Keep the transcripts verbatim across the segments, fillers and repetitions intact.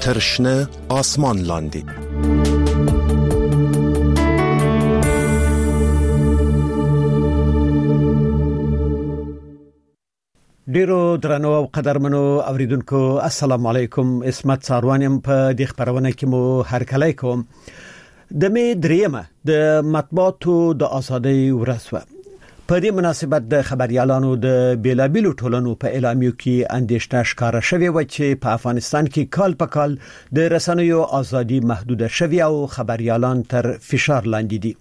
ترشنه آسمان لاندې. ډیرو درنو او قدرمنو اوریدونکو السلام علیکم. اسمت ساروانیم په دې خبرونه کې مو هرکلی کوم. د می دریمه د مطبوعاتو د ازادۍ ورځ و. په دې مناسبت د خبريالانو د بیلابیلو ټولنو په اعلامیو کې اندېښنه ښکاره شوې و چې په افغانستان کې کال په کال د رسنیو ازادي محدوده شوې او خبريالان تر فشار لاندې دي.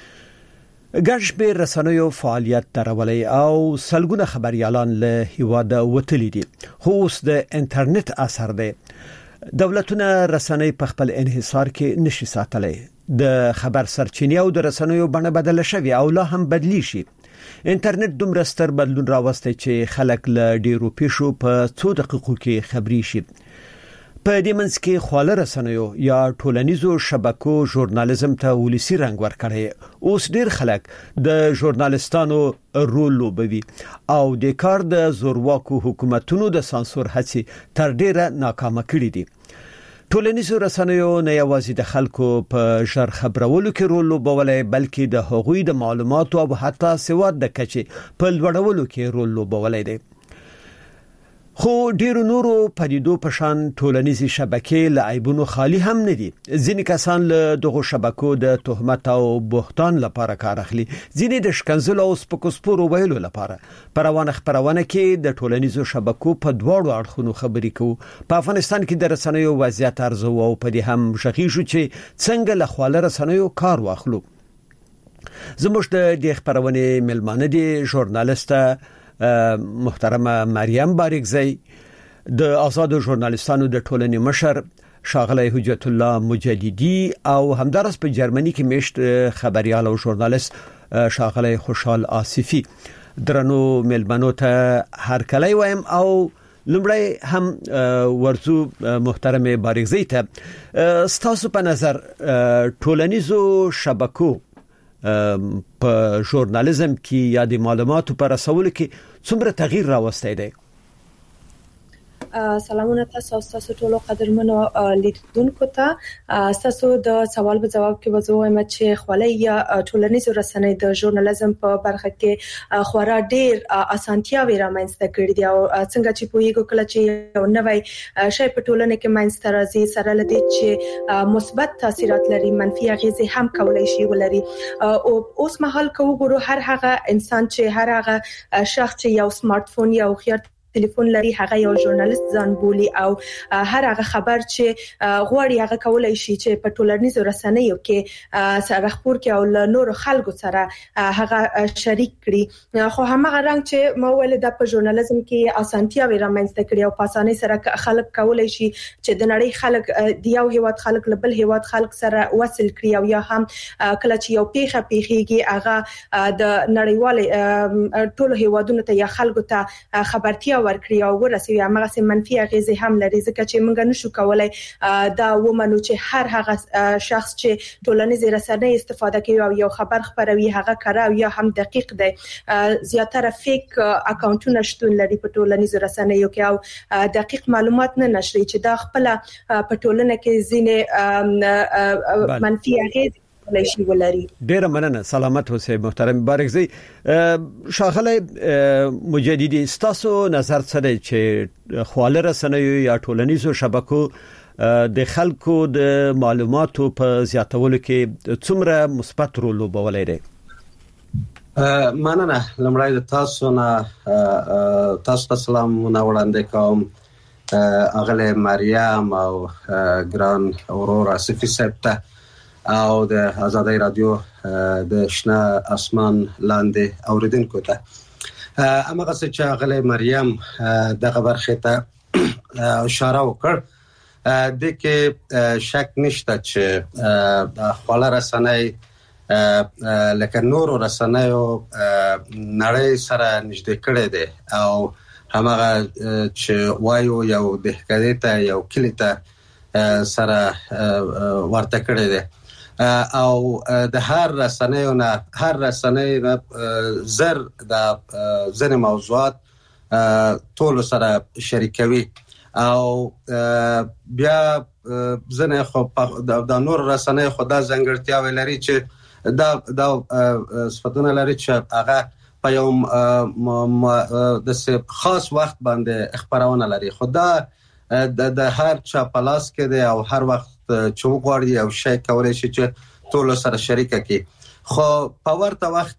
ګڼ شمېر رسنیو فعالیت درولې او سلګونه خبريالان له هیواده وتلي دي. خو اوس د انټرنیټ اثر دی. دولتونه رسنۍ په خپل انحصار کې نشي ساتلای. د خبر سرچینې او د رسنیو بڼه بدله شوې او لا هم بدلی شي. انټرنیټ دومره ستر بدلون راوستی چې خلک له ډیرو پیښو په څو دقیقو کې خبري شي. په دې منځ کې خواله رسنیو یا ټولنیزو شبکو ژورنالیزم ته ولسی رنګ ورکړي. اوس ډیر خلک د ژورنالیستانو رول لوبوي او د کار د زورواکو حکومتونو د سانسور هڅې تر ډیره ناکامه کړي دي. ټولنیزو رسنیو نه یوازې د خلکو په ژر خبرولو کې رول لوبولای بلکې د هغوی د معلوماتو او حتی سواد د کچې په لوړولو کې رول لوبولای دي. خو ډیرو نورو پدیدو په شان ټولنیزي شبکې له عیبونو خالی هم نه دي. ځینې کسان له دغه شبکو د تهمت او بهتان لپاره کار اخلي. ځینې د شکنځلو او سپکسپورو ویلو لپاره. پروانه خبرونه کې د ټولنیزو شبکو په دواړو اړخونو خبرې کوو. په افغانستان کې د رسنیو وضعیت ارزو او په دې هم شخیشو چې څنګه له خواله رسنیو کار واخلو. زموږ د دې خبرونه ملمانه دي ژورنالیسته محترمه مریم باریکزی، د آزاد ژورنالیستانو د ټولنې مشر شاغلی حجت الله مجددی او همدارس په جرمني کې مشت خبريال او ژورنالیست شاغلی خوشحال آصفی. درنو ملمنو ته هرکلی وایم او لمړی هم ورزو محترمه باریکزی ته ستاسو په نظر ټولنیزو شبکو په ژورنالیزم کې یا د معلوماتو پر رسولو کې څومره تغییر راوستی دی؟ سلامونه تاسو تاسو ټول قدرمنو لیدونکو ته. تاسو د سوال په جواب کې وځوم چې خولي یا ټولنیز رسنۍ د ژورنالیزم په برخه کې خورا ډیر اسانتیاوي رامنځته کړې دي او څنګه چې پوهیږو کله چې یو نوی شی په ټولنه کې منځته راځي سره لدی چې مثبت تاثیرات لري منفي اغیزې هم کولای شي ولري. او اوس مهال کو ګورو هر هغه انسان چې هر هغه شخص چې یو سمارټ فون یا خو ټلیفون لري هغه یو ژورنالیست ځان بولي او هر هغه خبر چې غواړي هغه کولای شي چې په ټولنیزو رسنیو کې سره خبر کې او نور خلکو سره هغه شریک کړي. خو همغه رنګ چې مو ول د په ژورنالیزم کې اسانتیا ویرا منځته کړي او په اسانۍ سره خلک کولای شي چې د نړۍ خلک د یو هیواد خلک له بل هیواد خلک سره وصل کړي او یا هم کله چې یو پیخه پیخيږي هغه د نړیوال ټول هیوادونو ته یا خلکو ته خبرتیا ورکړي او ورسوي. هغه سم منفي اغیزې هم لري ځکه چې موږ نشو کولای دا ومنو چې هر هغه شخص چې ټولنیز رسنۍ استفاده کوي او یو خبر خبروي هغه کړه او یا هم دقیق دی. زیاتره فیک اکاونټونه شتون لري په ټولنیز رسنیو کې او دقیق معلومات نه نشري چې دا خپل په ټولنه کې ځینې منفي اغیزې لشي ولري. ډیره مننه. سلامت اوسئ محترم باریکزی. شاغلی مجددی ستاسو نظر څه دی چې خواله رسنیو یا ټولنیزو شبکو د خلکو د معلوماتو په زیاتولو کې څومره مثبت رول لوبولی دی؟ مننه. لمړی د تاسو نه تاسو ته سلامونه وړاندې کوم. اغله مریم او ګران اورورا صفی سپته او د آزادۍ رادیو د شنه اسمان لاندې اوریدونکو ته. امغه چې اغله مریم دغه برخه ته اشاره وکړ د کې شک نشته چې د خپل رسنۍ لکه نور رسنیو نړۍ سره نږدې کړي دي او همغه چې وایو یو دهکده ته یو کلیته سره ورته کړي دي او د هر رسنیو نه هر رسنۍ زر د ځینې موضوعات ټول سره شریکوي او بیا ځنه خو د نور رسنۍ خدا ځانګړتیا ولري چې دا دا صفتونه لري چې هغه په یو د خاص وخت باندې خبرونه لري. خدا د هر چا په لاس کې دی او هر وخت چې وغواړي او شي کولای شي چې ټول سره شریک کړي. خو په ورته وخت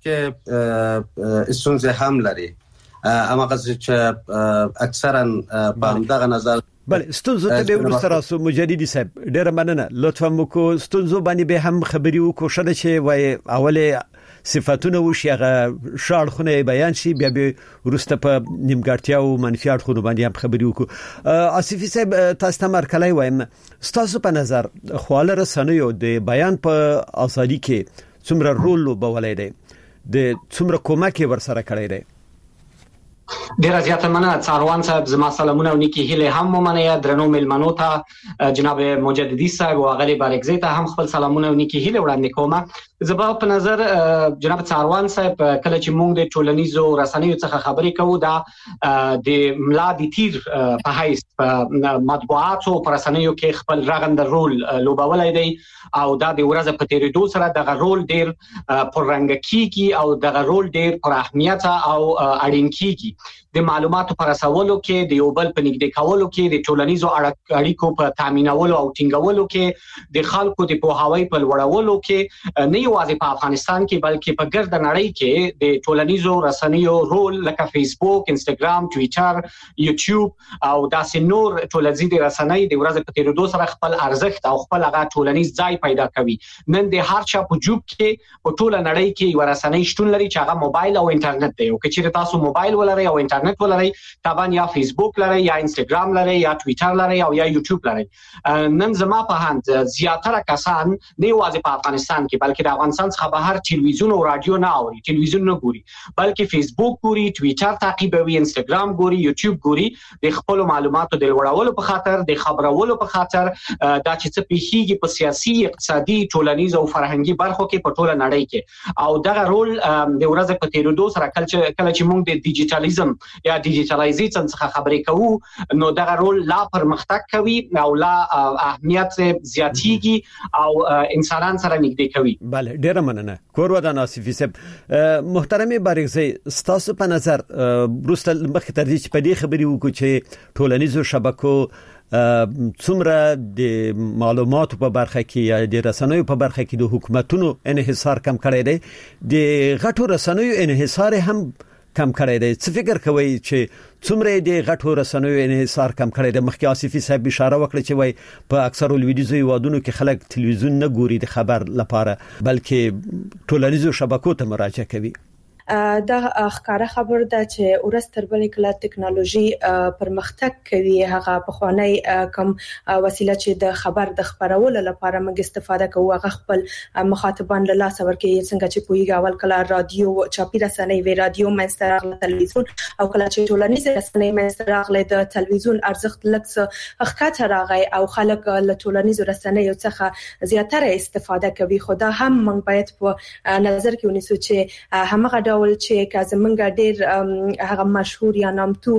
کې ستونزې هم لري. اماغه چې اکثرا په دغه نظر بل ستونزو ته به ورسره راسو مجددي صاحب ډیر مننه. لطفا مو ستونزو باندې به هم خبري وکړو چې وای اوله صفاتونه وشي هغه شاړ خونه بیان شي بیا به ورسته په نیمګړتیا او منفي اړخونو باندې هم خبري وکړو. آصفي صاحب تاسو ته مرکلای وایم ستاسو په نظر خواله رسنیو د بیان په ازادي کې څومره رول لوبولای دی د څومره کومک ورسره کړی دی؟ ډیر زیاته مننه څاروان صاحب. زما سلامونه او نیکی هیله هم ممنه درنو ملمنو ته جناب مجددي صاحب او غلی بارکزی ته هم خپل سلامونه او نیکی هیله وړاندې کوم. زما په نظر جناب څاروان صاحب کله چې موږ د ټولنیزو رسنیو څخه خبرې کوو دا د ملا د تیر په حیث په مطبوعاتو پر رسنیو کې خپل رغند رول لوبولای دی او دا د ورځ په تیریدو سره دغه رول ډیر پررنګ کیږي او دغه رول ډیر پر اهمیت او اړین کیږي. د معلوماتو پر رسولو کې د یو بل په نږدې کولو کې د ټولنیزو اړیکو په تامینولو او ټینګولو کې د خلکو د پوهاوی په لوړولو کې نه یوازې په افغانستان کې بلکې په ګرد نړۍ کې د ټولنیزو رسنیو رول لکه فیسبوک، انستګرام، ټویټر، یوټیوب او داسې نور ټولنیزي رسنۍ د ورځ په تیریدو سره خپل ارزښت او خپل هغه ټولنیز ځای پیدا کوي. نن د هر چا په جوب کې په ټوله نړۍ کې یو رسنۍ شتون لري چې هغه موبایل او انټرنیټ دی. او که چیرې تاسو موبایل ولرئ او انټرنیټ ولرئ طبعا یا فیسبوک لرئ یا انستګرام لرئ یا ټویټر لرئ او یا یوټیوب لرئ. نن زما په هند زیاتره کسان نه یوازې په افغانستان کې بلکې د افغانستان څخه بهر ټلویزیون او رادیو نه اوري، ټلویزیون نه ګوري بلکې فیسبوک ګوري، ټویټر تعقیبوي، انستګرام ګوري، یوټیوب ګوري د خپل معلوماتو د لوړولو په خاطر، د خبرولو په خاطر دا چې څه پیښیږي په سیاسي، اقتصادي، ټولنیز او فرهنګي برخو کې په ټوله نړۍ کې. او دغه رول د ورځ په تیریدو سره کله چې موږ د ډیجیټالیزم یا ډیجیټالایزیشن څخه خبرې کوو نو دغه رول لا پرمختګ کوي او لا اهمیت زیاتیږي او انسانان سره نږدې کوي. بله ډیر مننه. کور ودان آصفي صاحب محترم بارکزی ستاسو په نظر بروستل مخکې تر دې چې په دې خبرې وکړو چې ټولنیزو شبکو څومره د معلوماتو په برخه کې یا د رسنیو په برخه کې د حکومتونو انحصار کم کړی دی، د غټو رسنیو انحصار هم کم کړی دی. څه فکر کوي چې څومره د غټو رسنیو انحصار کم کړی دی؟ مخکې آصفي صاحب اشاره وکړه چې وای په اکثر لویدیزو هیوادونو کې خلک تلویزیون نه ګوري د خبر لپاره بلکې ټولنیزو شبکو ته مراجعه کوي. دا ښکاره خبر ده چې ورځ تر بلې کله ټکنالوژي پرمختګ کوي هغه په خوانی کوم وسیله چې د خبر د خبرولو لپاره موږ استفاده کوو هغه خپل مخاطبان له لاس ورکوي. څنګه چې پویګا اول کله رادیو چاپی رسنۍ وی رادیو منستر تلویزیون او کله چې ټولنیز رسنۍ منستر غله د تلویزیون ارزښت لکه ښکته راغی او خلک له ټولنیز رسنۍ څخه زیاتره استفاده کوي. خو دا هم موږ باید په نظر کې ونیسو چې همغه ډول چې کازمنګ ډېر هغه مشهور یا نامتو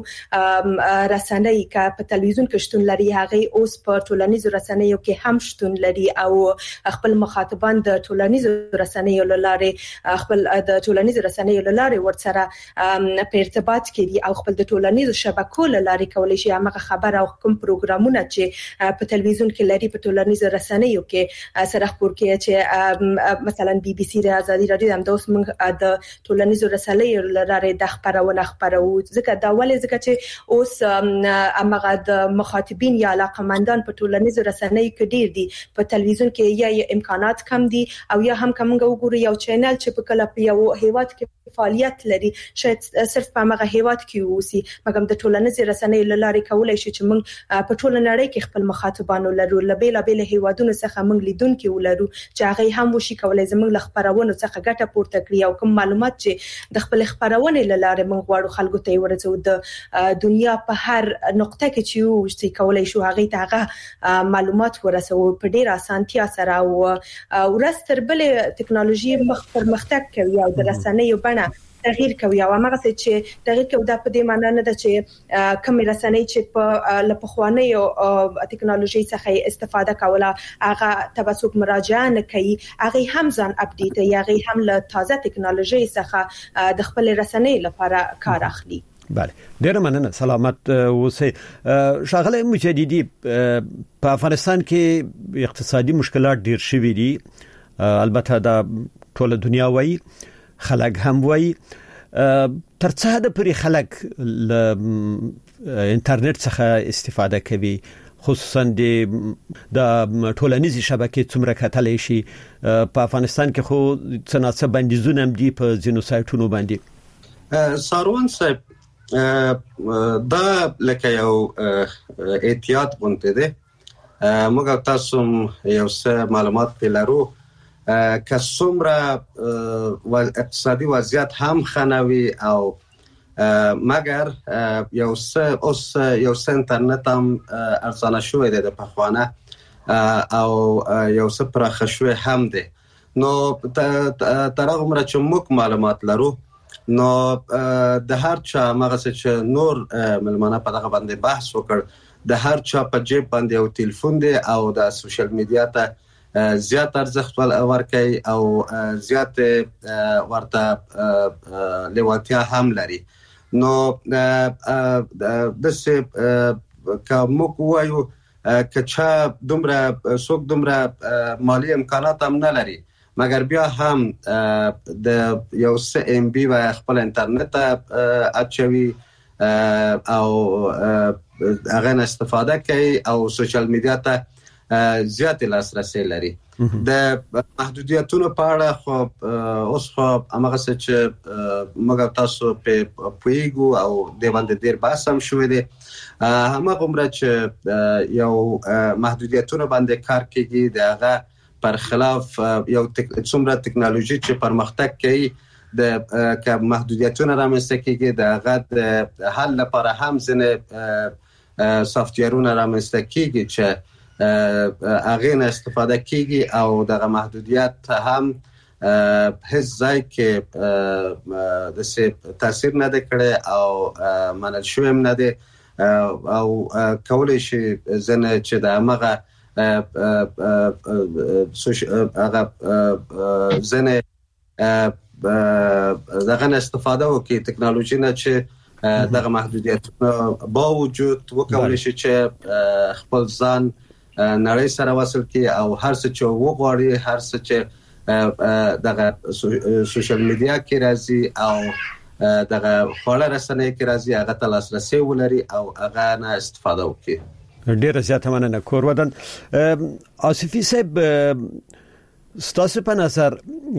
رسنۍ کا په تلویزیون کې شتون لري هغه اوس په ټولنیزو رسنیو کې هم شتون لري او خپل مخاطبان د ټولنیزو رسنیو لاره خپل د ټولنیزو رسنیو لاره ورسره په ارتباط کې دي او خپل د ټولنیزو شبکو لاره کولای شي هغه خبر او کوم پروګرامونه چې په تلویزیون کې لري په ټولنیزو رسنیو کې سره خبر کې چې مثلا بي بي سي د ازادي رادیو هم د اوس موږ د ټولنیزو رسنیو لاره د خبرونه خبرو ځکه دا ولې ځکه چې اوس امغه د مخاطبین یا علاقمندان په ټولنیزو رسنیو کې ډیر دي. په تلویزیون کې یا امکانات کم دي او یا هم کومه وګوري یو چینل چې په کله په یو هیواد کې فعالیت لري شاید صرف په هغه هیواد کې وسی مګم د ټولنیزو رسنیو لاره کولای شي چې موږ په ټوله نړۍ کې خپل مخاطبانو لرو لبیل بیل هیوادونو څخه موږ لیدونکو ولرو چې هغه هم وشي کولای زموږ لخبرونو څخه ګټه پورته کړی او کوم معلومات چې د خپل خبرونه لاره موږ غواړو خلکو ته ورسو د دنیا په هر نقطه کې چې یو چې کولای شو هغه ته هغه معلومات ورسو په ډیر اسانتیا سره او ورستر بل ټکنالوژي مخ پر مختګ کوي او د رسنیو بڼه تغییر کوي او هغه چې تغییر کوي د په دې معنی نه ده چې کوم رسنۍ چې په لپخواني او ټکنالوژي څخه استفاده کوله هغه تبسک مراجعه نه کوي هغه هم ځان اپډیټ یا هغه هم له تازه ټکنالوژي څخه د خپل رسنۍ لپاره کار اخلي. بله ډیر مننه سلامت اوسئ. شاغله مجددي په افغانستان کې اقتصادي مشکلات ډیر شوي دي البته دا ټول دنیا وایي خلک هم وایي ترڅه د پرې خلک ل انټرنیټ څخه استفاده کوي خصوصا د ټولنیزي شبکې څومره کتلې شي په افغانستان کې خو څنګه بندیزونه هم دي په ځینو سایټونو باندې. ساروان صاحب دا لکه یو احتیاط غونډه ده موږ تاسو یو څه معلومات پیلرو که څومره اقتصادي وضعیت هم خنوي او مګر یو څه اوس یو څه انټرنیټ هم ارزانه شوی دی د پخوانه او یو څه پراخه شوی هم دی نو تر هغه عمره چې موږ معلومات لرو نو د هر چا مغه چې نور ملمانه په دغه باندې بحث وکړ د هر چا په جیب باندې یو ټلیفون دی او د سوشل میډیا ته زیات ارزښت ورکوي او زیات ورته لیوالتیا هم لري. نو د څه کوم کوایو کچا دومره څوک دومره مالی امکانات هم نه لري مګر بیا هم د یو څه ام بي و خپل انټرنیټ اچوي او هغه استفاده کوي او سوشل میډیا ته زیات لاسرسي لري. د محدودیتونو په اړه خو اوس خو هغه څه چې موږ تاسو په پویګو او د باندې ډیر بحث هم شوې دي هغه کومره چې یو محدودیتونو باندې کار کوي دغه پر خلاف یو څومره ټکنالوژي چې پرمختګ کوي د که محدودیتونه رامنځته کیږي د غد حل لپاره هم ځنه سافټویرونه رامنځته کیږي چې هغه نه استفاده کیږي او دغه محدودیت هم هیڅ ځای کې د څه تاثیر نه کړي او منل شوی هم نه دي او کولای شي ځنه چې د هغه هغه زنه دغه استفاده وکړي ټکنالوژي نه چې دغه محدودیتونه با وجود وکولای شي چې خپل ځان نړۍ سره وصل کړي او هر څه چې وغواړي هر څه چې دغه سوشل میډیا کې راځي او دغه خواله رسنۍ کې راځي هغه ته لاسرسي ولري او هغه نه استفاده وکړي. ډیره زیاته مننه کور ودان. آصفی صاحب ستاسو په نظر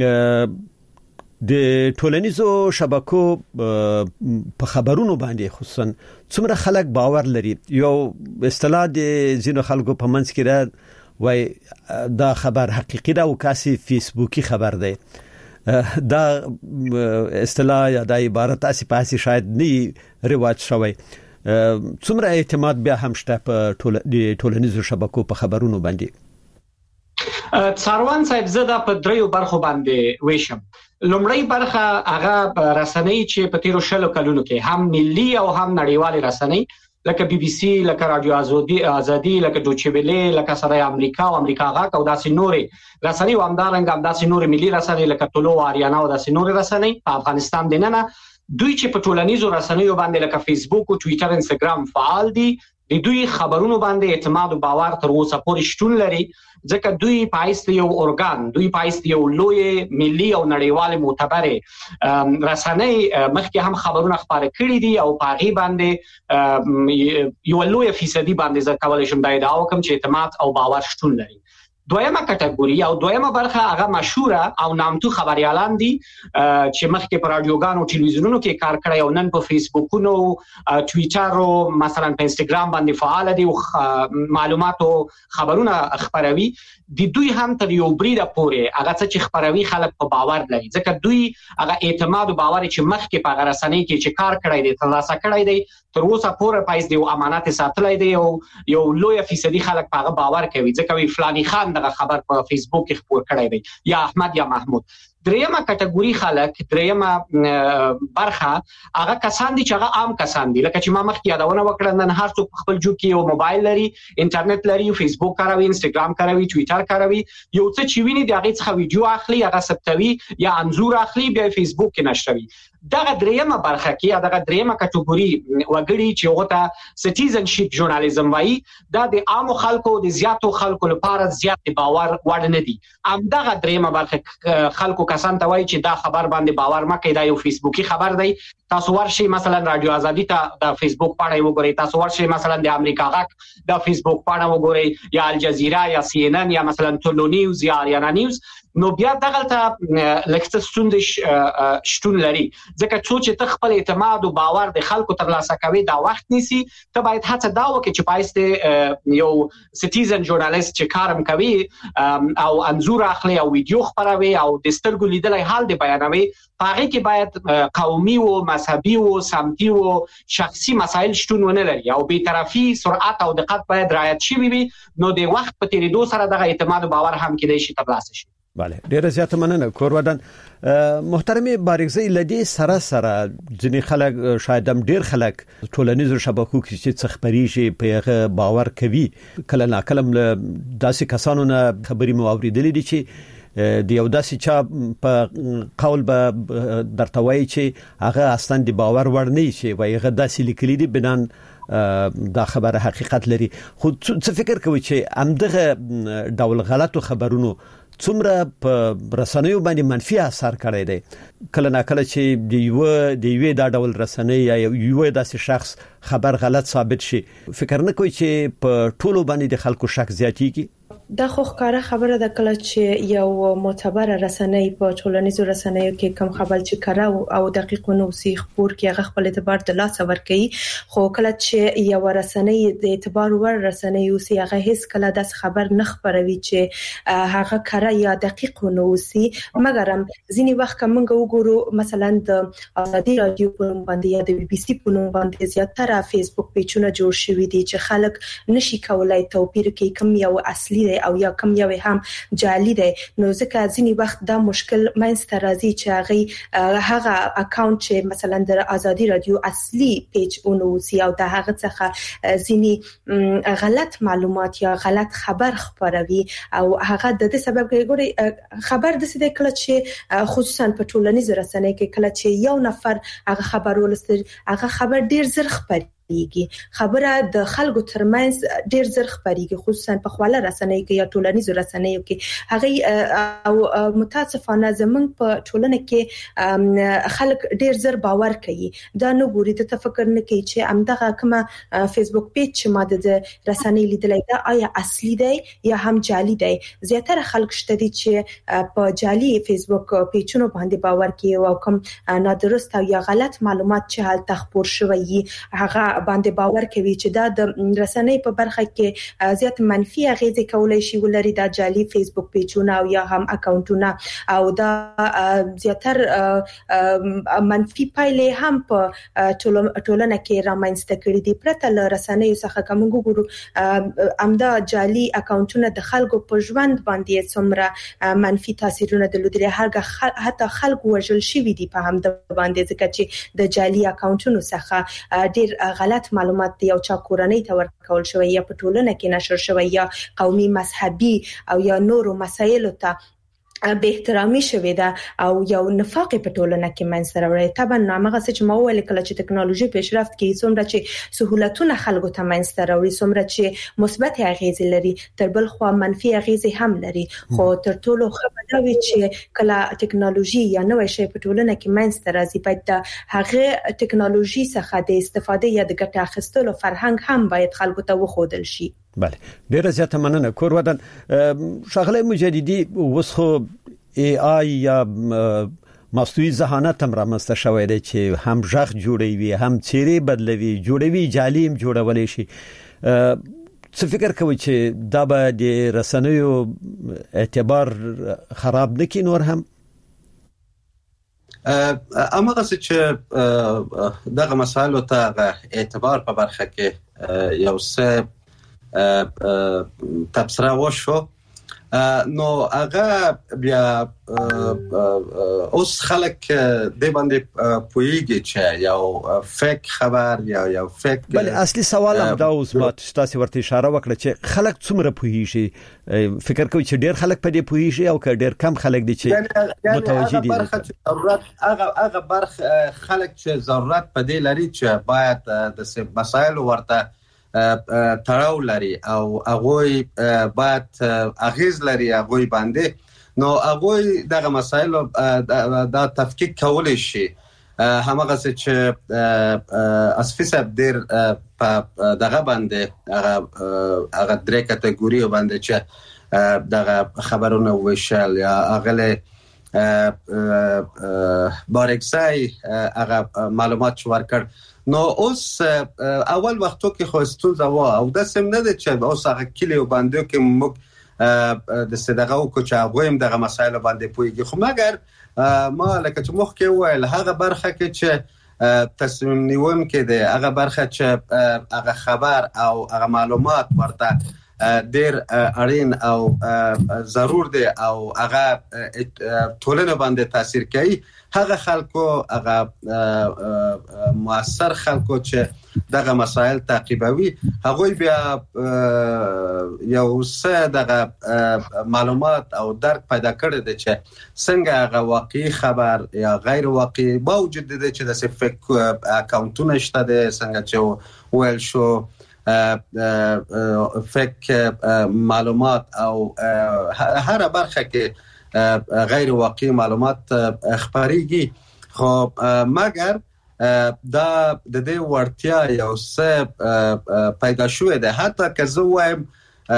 د ټولنیزو شبکو په خبرونو باندې خصوصا څومره خلک باور لري یو اصطلاح د زینو خلکو په منځ کې را وای دا خبر حقیقي دا او کاسي فیسبوکی خبر دی دا اصطلاح یا د عبارت اسی پاسي شاید نه رواج شوی څومره اعتماد بیا هم شته په ټولنیزو شبکو په خبرونو باندې. څاروان صاحب زده په دریو برخو باندې ویشم. لومړی برخه هغه رسنۍ چې په تیرو شلو کلونو کې هم ملي او هم نړیوال رسنۍ لکه بي بي سي لکه رادیو ازادي ازادي لکه دوچې ویلې لکه صدای امریکا او امریکا غاک او داسې نورې رسنۍ او همدارنګه هم داسې نورې ملي رسنۍ لکه طلوع آریانا او داسې نورې رسنۍ په افغانستان دننه دوی چې په ټولنیزو رسنیو باندې لکه فیسبوک او ټوئیټر انستګرام فعال دي د دوی خبرونو باندې اعتماد او باور تر اوسه پورې شتون لري ځکه دوی پایست یو ارګان دوی پایست یو لوی ملي او نړیوال معتبر رسنۍ مخکې هم خبرونه خبره کړې دي او په هغه باندې یو لوی فیصدي باندې ځکه کولای شم دا ادعا وکم چې اعتماد او باور شتون لري. دویمه کټګوري او دویمه برخه هغه مشهوره او نامتو خبريالان دي چې مخکې په رادیوګانو او ټلویزیونونو کې کار کړی او نن په فیسبوکونو ټوئیټر او مثلا په انستګرام باندې فعال دي او معلومات او خبرونه خبروي د دوی هم تر یو بریده پورې هغه څه چې خبروي خلک په باور لري ځکه دوی هغه اعتماد او باور چې مخکې په هغه رسنۍ کې چې کار کړی دی ترلاسه کړی دی تر اوسه پورې پایز دی او امانت ساتلای دی او یو لوی فیصدي خلک په هغه باور کوي ځکه وی فلانی خان دغه خبر په فیسبوک کې خبر کړی دی یا احمد یا محمود. دریمه کټګوري خلک دریمه برخه هغه کسان دي چې هغه عام کسان دي لکه چې ما مخکې یادونه وکړه نن هر څوک خپل جو کې یو موبایل لري انټرنیټ لري فیسبوک کاروي انستګرام کاروي ټوئیټر کاروي یو څه چې ویني د هغه څخه ویډیو اخلي هغه ثبتوي یا انزور اخلي بیا فیسبوک کې نشروي دغه دریمه برخه کې دغه دریمه کټګوري وګړي چې وته سټیزنشپ ژورنالیزم وایي دا د عام خلکو د زیاتو خلکو لپاره زیات باور وړ نه دي ام دغه دریمه برخه خلکو کسان ته وایي چې دا خبر باندې باور مکه دا یو فیسبوکي خبر دی تاسو ورشي مثلا رادیو ازادي ته د فیسبوک پاڼه وګورئ تاسو ورشي مثلا د امریکا غاک د فیسبوک پاڼه وګورئ یا الجزیره یا سی ان ان یا مثلا ټولو نیوز یا اریانا نیوز نو بیا دغه ته لکه ستوندش شتون لري ځکه چې ته خپل اعتماد او باور د خلکو ترلاسه کوي دا وخت نیسي ته باید هڅه دا وکړې چې پایسته یو سټیزن ژورنالیست چې کارم کوي او انزور اخلي او ویډیو خبروي او د سترګو لیدلای حال دی بیانوي هغه کې باید قومي او مذهبي او سمتي او شخصي مسایل شتون ونه لري او به طرفي سرعت او دقت باید رعایت شي وي نو د وخت په تیریدو سره دغه اعتماد او باور هم کېدای شي ترلاسه شي بله ډیره زیاته مننه کورودان محترمه بارګزی لدی سره سره ځنی خلک شاید هم ډیر خلک ټولنیزو شبکو کې چې څخپریږي په باور کوي کله نا کله داسې کسانو نه خبري مو اوریدلې دي چې د یو داسې چا په قول به درتوي چې هغه اصلا د باور وړ نه شي وایي هغه داسې لیکلي دي بنان دا خبره حقیقت لري خو څه فکر کوي چې امدغه ډول غلطو خبرونو څومره په رسنیو باندې منفي اثر کړی دی کله نا کله چې د یو د یو دا ډول رسنۍ یا یو داسې شخص خبر غلط ثابت شي فکر نه کوي چې په ټولو باندې د خلکو شک زیاتېږي دا خو ښکاره خبره ده کله چې یو معتبر رسنۍ په ټولنیزو رسنیو کې کوم خبر چې کړه او دقیق نو سي خبر کې هغه خپل اعتبار د لاس ور کوي خو کله چې یو رسنۍ د اعتبار ور رسنۍ او سي هغه هیڅ کله د خبر نه خبروي چې هغه کړه یا دقیق نو سي مګر ځینی وخت کومه وګورو مثلا د ازادي رادیو په باندې یا د بي بي سي په باندې زیاتره فیسبوک پیجونه جوړ شوي دي چې خلک نشي کولای توپیر کوي کوم یو اصلي او یا کم یو هم جعلی دی نو ځکه ځینی وخت دا مشکل مینځته راځي چې هغه هغه اکاونټ چې مثلا د ازادي رادیو اصلي پیج اونو سی او د هغه څخه ځینی غلط معلومات یا غلط خبر خبروي او هغه د دې سبب ګوري خبر د سده کله چې خصوصا په ټولنیزو رسنیو کې کله چې یو نفر هغه خبر ولستر هغه خبر ډیر زر خبري خبره د خلکو ترمنځ ډیر زر خبريږي خصوصا په خواله رسنۍ کې یا ټولنیزو رسنیو کې هغه او متاسفانه زمونږ په ټولنه کې خلک ډیر زر باور کوي دا نو ګوري د تفکر نه کوي چې امدغه کومه فیسبوک پیج چې ما د رسنۍ لیدلای دا آیا اصلي دی یا هم جعلي دی زیاتره خلک شته دي چې په جعلي فیسبوک پیجونو باندې باور کوي او کوم نادرست او یا غلط معلومات چې حال تخپور شوی هغه باندې باور کوي چې دا د رسنۍ په برخه کې زیات منفي اغیزه کولای شي ولري د جعلي فیسبوک پیجونه او یا هم اکاونټونه او دا زیاتر منفي پایلې هم په ټولنه کې رامنځته کړي دي پرته له رسنۍ څخه کوم ګورو امدا جعلي اکاونټونه د خلکو په ژوند باندې څومره منفي تاثیرونه درلودلي هغه حتی خلک وژل شوي دي په هم د باندې ځکه چې د جعلي اکاونټونو څخه ډیر غلط معلومات دی او چا کورنۍ ته ورکول شوی یا په ټولنه کې نشر شوی یا قومي مذهبي او یا نورو مسایلو ته به احترامي شوی دا او یو نفاق په ټولنه کې منځ راوړي طبعا نامغه چې ما ویل کله چې ټکنالوژي پیشرفت کوي څومره چې سہولتونه خلکو ته منځ راوړي څومره چې مثبت اغیزې لري تر بل خو منفي اغیزې هم لري خو تر ټولو خبره وی چې کله ټکنالوژي یا نوې شی په ټولنه کې منځ راځي باید د هغه ټکنالوژي څخه د استفادې یا د ګټه اخیستلو فرهنګ هم باید خلکو ته وښودل شي بله ډیره زیاته مننه کورودان شغله مجددي وسخو ای آی یا مصنوعي ذهانت هم رامنځته شوی دی چې هم ژغ جوړوي هم چیرې بدلوي جوړوي جالیم جوړولای شي څه فکر کوي چې دا به د رسنیو اعتبار خراب نکړي نور هم امغه چې دغه مسایلو ته اعتبار په برخه کې یو څه تبصره وشو نو هغه بیا اوس خلک د باندې پویږي چې یو فیک خبر یا یو فیک بل اصلي سوال هم دا اوس مات تاسو ورته اشاره وکړه چې خلک څومره پویږي فکر کوي چې ډیر خلک په دې پویږي او که ډیر کم خلک دي چې متوجي دي هغه هغه برخه خلک چې ضرورت په دې لري چې باید د مسایل ورته تړاو لري او هغه باید اغیز لري هغه باندې نو هغه دغه مسایل د تفکیک کول شي همغه چې اسفي صاحب ډیر په دغه باندې هغه هغه درې کټګوري باندې چې دغه خبرونه وشل یا هغه بارکسای هغه معلومات ورکړ نو اوس اول وختو کې خو ستونزه و او د سم نه د چې اوس هغه کلیو باندې کې موږ د صدقه او کوچاغویم دغه مسایل باندې پویږي خو مګر ما لکه چې مخ کې ویل هغه برخه کې چې تصمیم نیوم کې د هغه برخه چې هغه خبر او هغه معلومات ورته ډیر اړین او ضرور دي او هغه ټولنه باندې تاثیر کوي هغه خلکو هغه موثر خلکو چې دغه مسائل تعقیبوي هغه بیا یو څه دغه معلومات او درک پیدا کړي دي چې څنګه هغه واقعي خبر یا غیر واقعي باوجود دي چې د فیک اکاونټونه شته دي څنګه چې ویل شو فیک معلومات او هر برخه کې غیر واقعي معلومات خبريږي خو مګر دا د دې ورتیا یو څه پیدا شوې ده حتی که زه وایم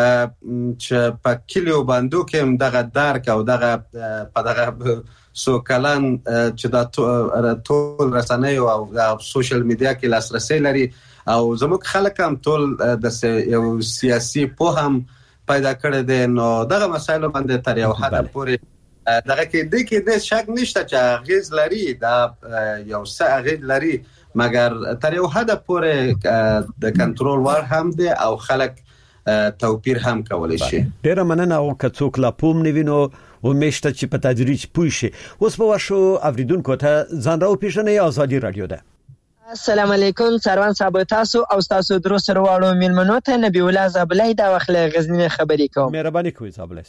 چې په کلیو باندې کې دغه درک او دغه په دغه سوکلن چې دا ټول رسنۍ او سوشل میډیا کې لاسرسي لري او زموږ خلک هم ټول د یو سیاسي په هم پیدا کړی دی نو دغه مسایل باندې تر یو حد پورې دغه کې د کې د شک نشته چې غیز لري دا یو څه غیز لري مګر تر یو حد پورې د کنټرول وړ هم دی او خلک توپیر هم کولای شي ډیره مننه او که څوک لا پوم نوینو و مشته چې په تدریج پوي شي اوس په واشو اوریدونکو ته ځان راو پیژنې آزادي رادیو ده السلام علیکم سروان صاحب تاسو او تاسو درو سره واړو میلمنو ته نبی الله زابلای دا وخت غزنی خبرې کوم مهرباني کوئ زابلای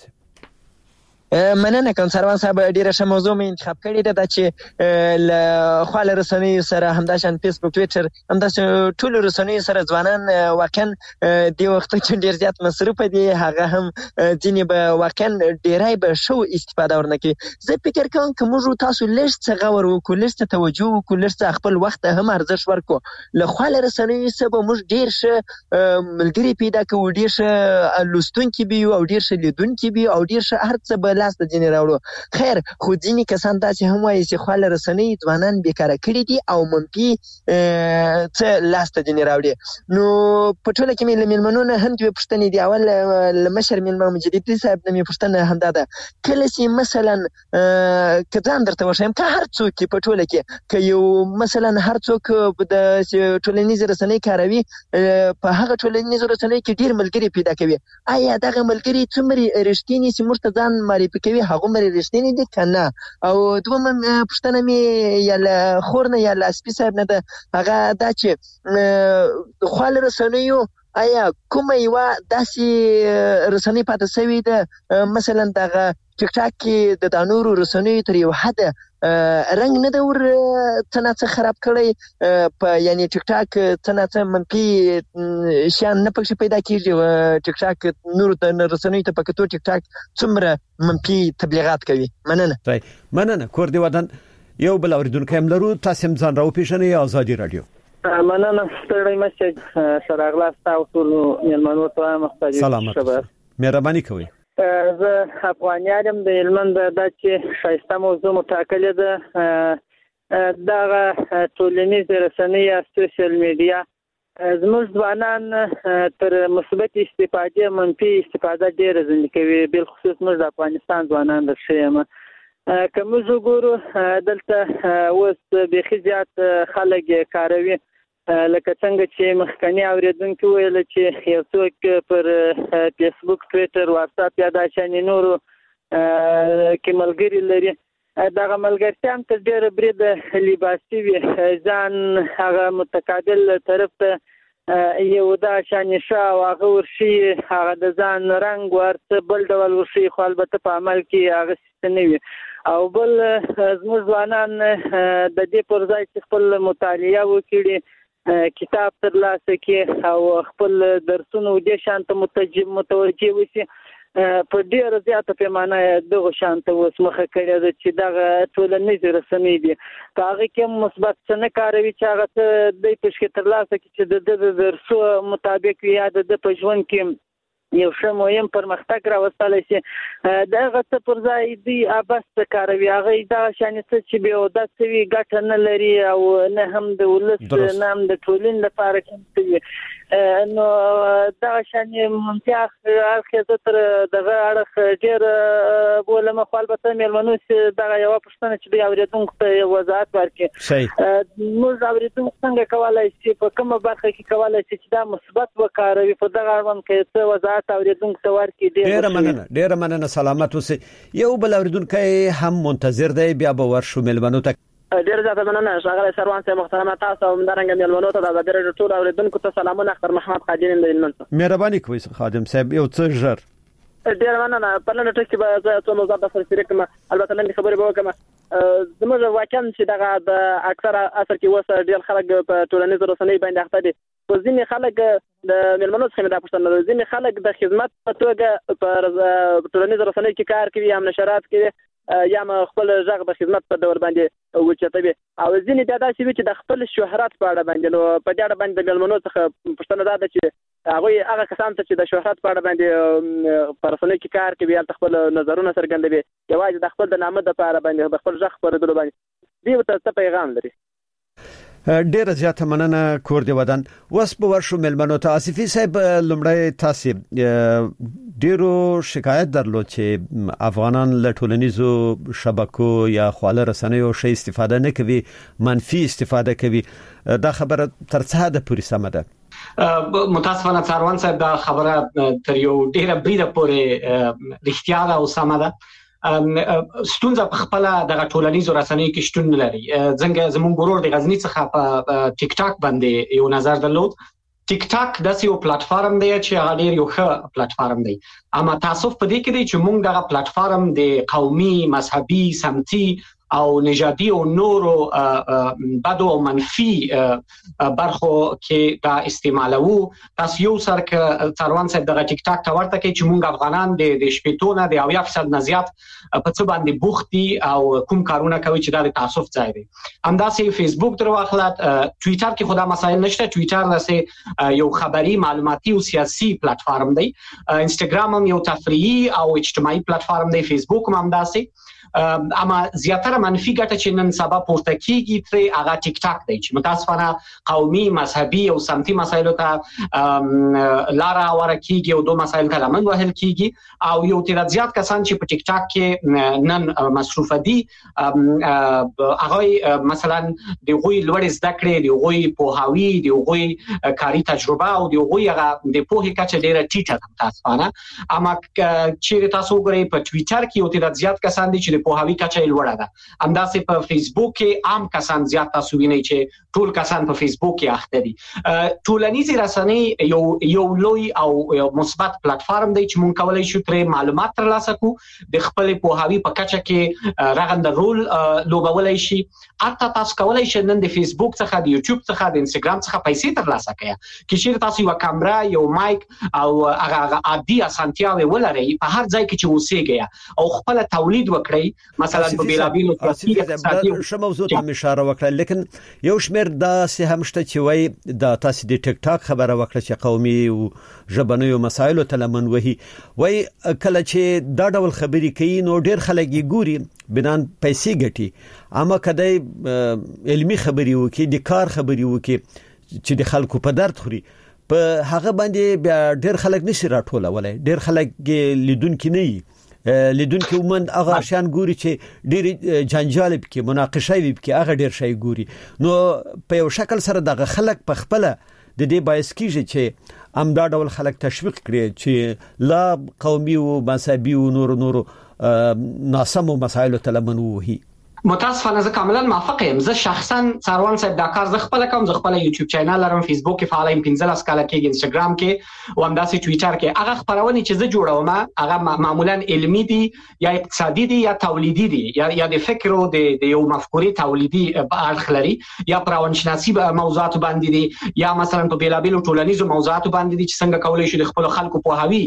مننه کوم سروان صاحب ډیره ښه موضوع مې انتخاب کړې ده چې له خپل رسنیو سره همداشان فیسبوک ټویټر همداس ټول رسنیو سره ځوانان واقعا د وخت کې ډیر زیات مصرف دي هغه هم ځینې به واقعا ډیرای به شو استفاده ورنکي زه فکر کوم چې موږ تاسو لږ څه غور وکړو لږ څه توجه وکړو لږ څه خپل وخت هم ارزښت ورکړو له خپل رسنیو سره موږ ډیر ښه ملګری پیدا کوو ډیر ښه لوستونکي به او ډیر ښه لیدونکي به او ډیر ښه هر څه لاس د جن راوړو خیر خو ځینې کسان داسې هم وایي چې خپل رسنۍ ځوانان بیکاره کړي دي او منفي څه لاس د جن راوړي نو په ټوله کې مې میلمنو نه هم دوه پوښتنې دي اول مشر میلمه مجددي صاحب نه مې پوښتنه هم ده کله چې مثلا کزان درته وشم که هر څوک په ټوله کې که یو مثلا هر څوک د ټولنیز رسنۍ کاروي په هغه ټولنیز رسنۍ کې ډیر ملګری پیدا کوي آیا دغه ملګری څومره رښتینی چې مرتضان ماری کوي هغه مری رښتینی دي کنه او دوه پښتنه می یا خورنه یا لاسپی صاحب نه ده هغه دا چې خپل رسنیو آیا کومه یو داسې رسنۍ پاتې شوی ده مثلا دغه ټیک ټاک کې د دانورو رسنیو تر یو حد رنګ نه دا ور څنګه خراب کړی په یعنی ټیک ټاک څنګه منفي شان نه پکې پیدا کیږي ټیک ټاک نور د رسنیو ته پکې ټیک ټاک څومره منفي تبلیغات کوي مننه طيب مننه کور دی ودان یو بل اوریدونکو هم لرو تاسو هم ځان راو پیژنې آزادي رادیو مننه ستړی مشه سره اغلا تاسو میلمنو ته مختلف سلامات مهرباني کوئ زه افغانیانم د هلمند د چې شایسته موضوع متأکله ده دغه ټولنیز رسنۍ یا سوشل میډیا زموږ ځوانان تر مثبت استفاده منفي استفاده ډېره ځنې کوي بالخصوص موږ د افغانستان ځوانان د شیم که موږ وګورو دلته اوس بیخي زیات خلک کاروي لکه څنګه چې مخکنی اوریدونکو ویل چې یو څوک پر فیسبوک ټوئیټر واتس اپ یا د شان نورو کې ملګری لري دغه ملګرتیا هم تر ډیره برید لباسي وي ځان هغه متقابل طرف ته یو دا شانشه او هغه ورشي هغه د ځان رنگ ورته بل ډول ورشي خو البته په عمل کې هغه څه نه وي او بل زموږ ځوانان د دې پر ځای چې خپل مطالعه وکړي کتاب ترلاسه کړي او خپل درسونه د شانته متوجه وشي په ډیره زیاته پیمانه دغه شانته اوس مخه کړی ده چې دغه ټولنیز رسنۍ دي په هغه کې مثبت څه نه کاروي چې هغه د پښکې ترلاسه کړي چې د درسو مطابق یا د په ژوند کې یو ښه مهم پرمختګ راوستلی شي دغه څه پر ځای دی ابس کاروي هغه دغه شانې څه چې بیا اودس وي ګټه نه لري او نه هم د ولس نه هم د ټولنې لپاره کوم وي نو دغه شانې ممتاز اړخ تر دغه اړخ ډېر بولم خو البته مېلمنو چې دغه یوه پوښتنه چې دوی اورېدونکو ته وضاحت ورکړي موږ اورېدونکو څنګه کولی شي په کومه برخه کې کولی شي چې دا مثبت وکاروي په دغه اړوند کې څه وضاحت اوریدونکو ته ورکړي ډېره مننه ډېره مننه سلامت اوسئ یو بل اوریدونکی هم منتظر دی بیا به ورشو مېلمنو ته ډېر زیاته مننه ښاغلی سروان صاحب محترمه تاسو او همدارنګه مېلمنو ته د ازادي راډیو ټول اوریدونکو ته سلامونه اختر محمد خادم د هلمند مهرباني کوئ خادم صاحب یو څه ژر ډېر مننه په لنډه ټکي کې به زه څو موضوعات درسره شریک کړم البته لنډې خبرې به وکړم زموږ واقعا چې دغه د اکثره عصر کې اوس ډېر خلک په ټولنیزو رسنیو باندې اخته دي خو ځینې خلک د مېلمنو څخه مې دا پوښتنه ده ځینې خلک د خدمت په توګه په ټولنیزو رسنیو کې کار کوي یا نشرات کوي یا خپل ژغ د خدمت په ډول باندې وچتوي او ځینې بیا داسې وي چې د خپل شهرت په اړه باندې نو په دې اړه باندې د مېلمنو څخه پوښتنه دا ده چې هغوی هغه کسان ته چې د شهرت په اړه باندې په رسنیو کې کار کوي هلته خپل نظرونه څرګندوي یوازې د خپل د نامه دپاره باندې د خپل ژغ خپرېدلو باندې دوی ورته څه پیغام لري ډیره زیاته مننه کور دی ودان وس به ورشو ملمنو ته آصفي صاحب لمړی تاسو ډیرو شکایت درلود چې افغانان له ټولنیزو شبکو یا خواله رسنیو شي استفاده نه کوي منفي استفاده کوي دا خبره تر څه ده پوری سم ده متاسفانه څاروان صاحب دا خبره تر یو ډیره بریده پورې رښتیا ده او سم ده ستونزه په خپل د ټولنیزو رسنیو کې شتون لري څنګه زموږ ګورور د غزنی څخه په ټیک ټاک باندې یو نظر درلود ټیک ټاک د یو پلیټ فارم دی چې هغه ډیر یو ښه پلیټ فارم دی اما تاسو په دې کې دی چې موږ دغه پلیټ فارم د قومي مذهبي سمتي او نژادي او نورو بدو او منفي برخو کې دا استعمالو تاسو یو سر ک څاروان صاحب دغه ټیک ټاک ته ورته کې چې موږ افغانان د شپېتونه د اویا فیصد نه زیات په څه باندې بوختي او کوم کارونه کوي چې دا د تعصب ځای دی همداسې فیسبوک تر واخله ټوئیټر کې خدا مسایل نشته ټوئیټر لسه یو خبري معلوماتي او سیاسي پلیټ فارم دی انستګرام هم یو تفریحي او اجتماعي پلیټ فارم دی فیسبوک هم همداسې اما زیاتره منفي ګټه چې نن سبا پورته کیږي تر هغه ټیک ټاک دی چې متاسفانه قومي مذهبي او سمتي مسایلو ته لاره ورکیږي او دوه مسایل ته لمن وهل کیږي او یو تیر زیات کسان چې په ټیک ټاک کې نن مصروف دي هغه مثلا د غوي لوړ زده کړې دی غوي پوهاوی دی غوي کاری تجربه او دی غوي هغه د پوهې کچه ډیره ټیټه ده متاسفانه اما چې تاسو ګورئ په ټوئیټر کې یو تیر زیات کسان دي چې پوهاوی کچه لوړه ده همداسې په فیسبوک کې عام کسان زیات تاسو وینئ چې ټول کسان په فیسبوک کې اخته دي ټولنیزې رسنۍ یو یو لوی او یو مثبت پلیټ فارم دی چې مونږ کولای شو ترې معلومات ترلاسه کړو د خپل پوهاوی په کچه کې رغنده رول لوبولای شي اته تاسو کولای شئ نن د فیسبوک څخه د یوټیوب څخه د انستګرام څخه پیسې ترلاسه کړئ چې چیرې تاسو یو کیمرا یو مایک او هغه عادي اسانتیاوي ولرئ په هر ځای کې چې اوسېږئ او خپل تولید وکړئ مثلا په بیلابیلو سیاسي اقتصادي شمه موضوع ته اشاره وکړه لیکن یو شمیر دا سه همشته چې وای دا تاسو د ټیک ټاک خبره وکړه چې قومي او ژبنیو مسایلو ته لمن وهي وای کله چې دا ډول خبرې کوي نو ډیر خلک یې ګوري بنان پیسې ګټي اما کدی علمي خبرې وکي د کار خبرې وکي چې د خلکو په درد خوري په هغه باندې بیا ډیر خلک نشي راټولولای ډیر خلک لیدونکو نه لیدونکو ومند هغه شان ګوري چې ډېر جنجال کې مناقشه وي کې هغه ډېر شي ګوري. نو په یو شکل سره دغه خلک په خپل د دې باعث کیږي چې امدا ډول خلک تشویق کړي چې لا قومي او مذهبي او نور نور ناسمو مسایلو ته لمن وهي. متاسفانه زه کاملا موافق یم. زه شخصا څاروان صاحب دا کار زه خپل کوم. زه خپل یوټیوب چینل لرم، فیسبوک کې فعال یم، پنځلس کاله کې انستګرام کې او همداسې ټوئیټر کې. هغه خبرونه چې زه جوړوم هغه معمولا علمي دي یا اقتصادي دي یا تولیدي دي یا یا د فکر او د یو مفکورې تولیدي اړخ لري یا پرونشناسي موضوعات باندې دي یا مثلا په بیلابیلو ټولنیزو موضوعات باندې دي چې څنګه کولای شي د خپل خلکو په هوی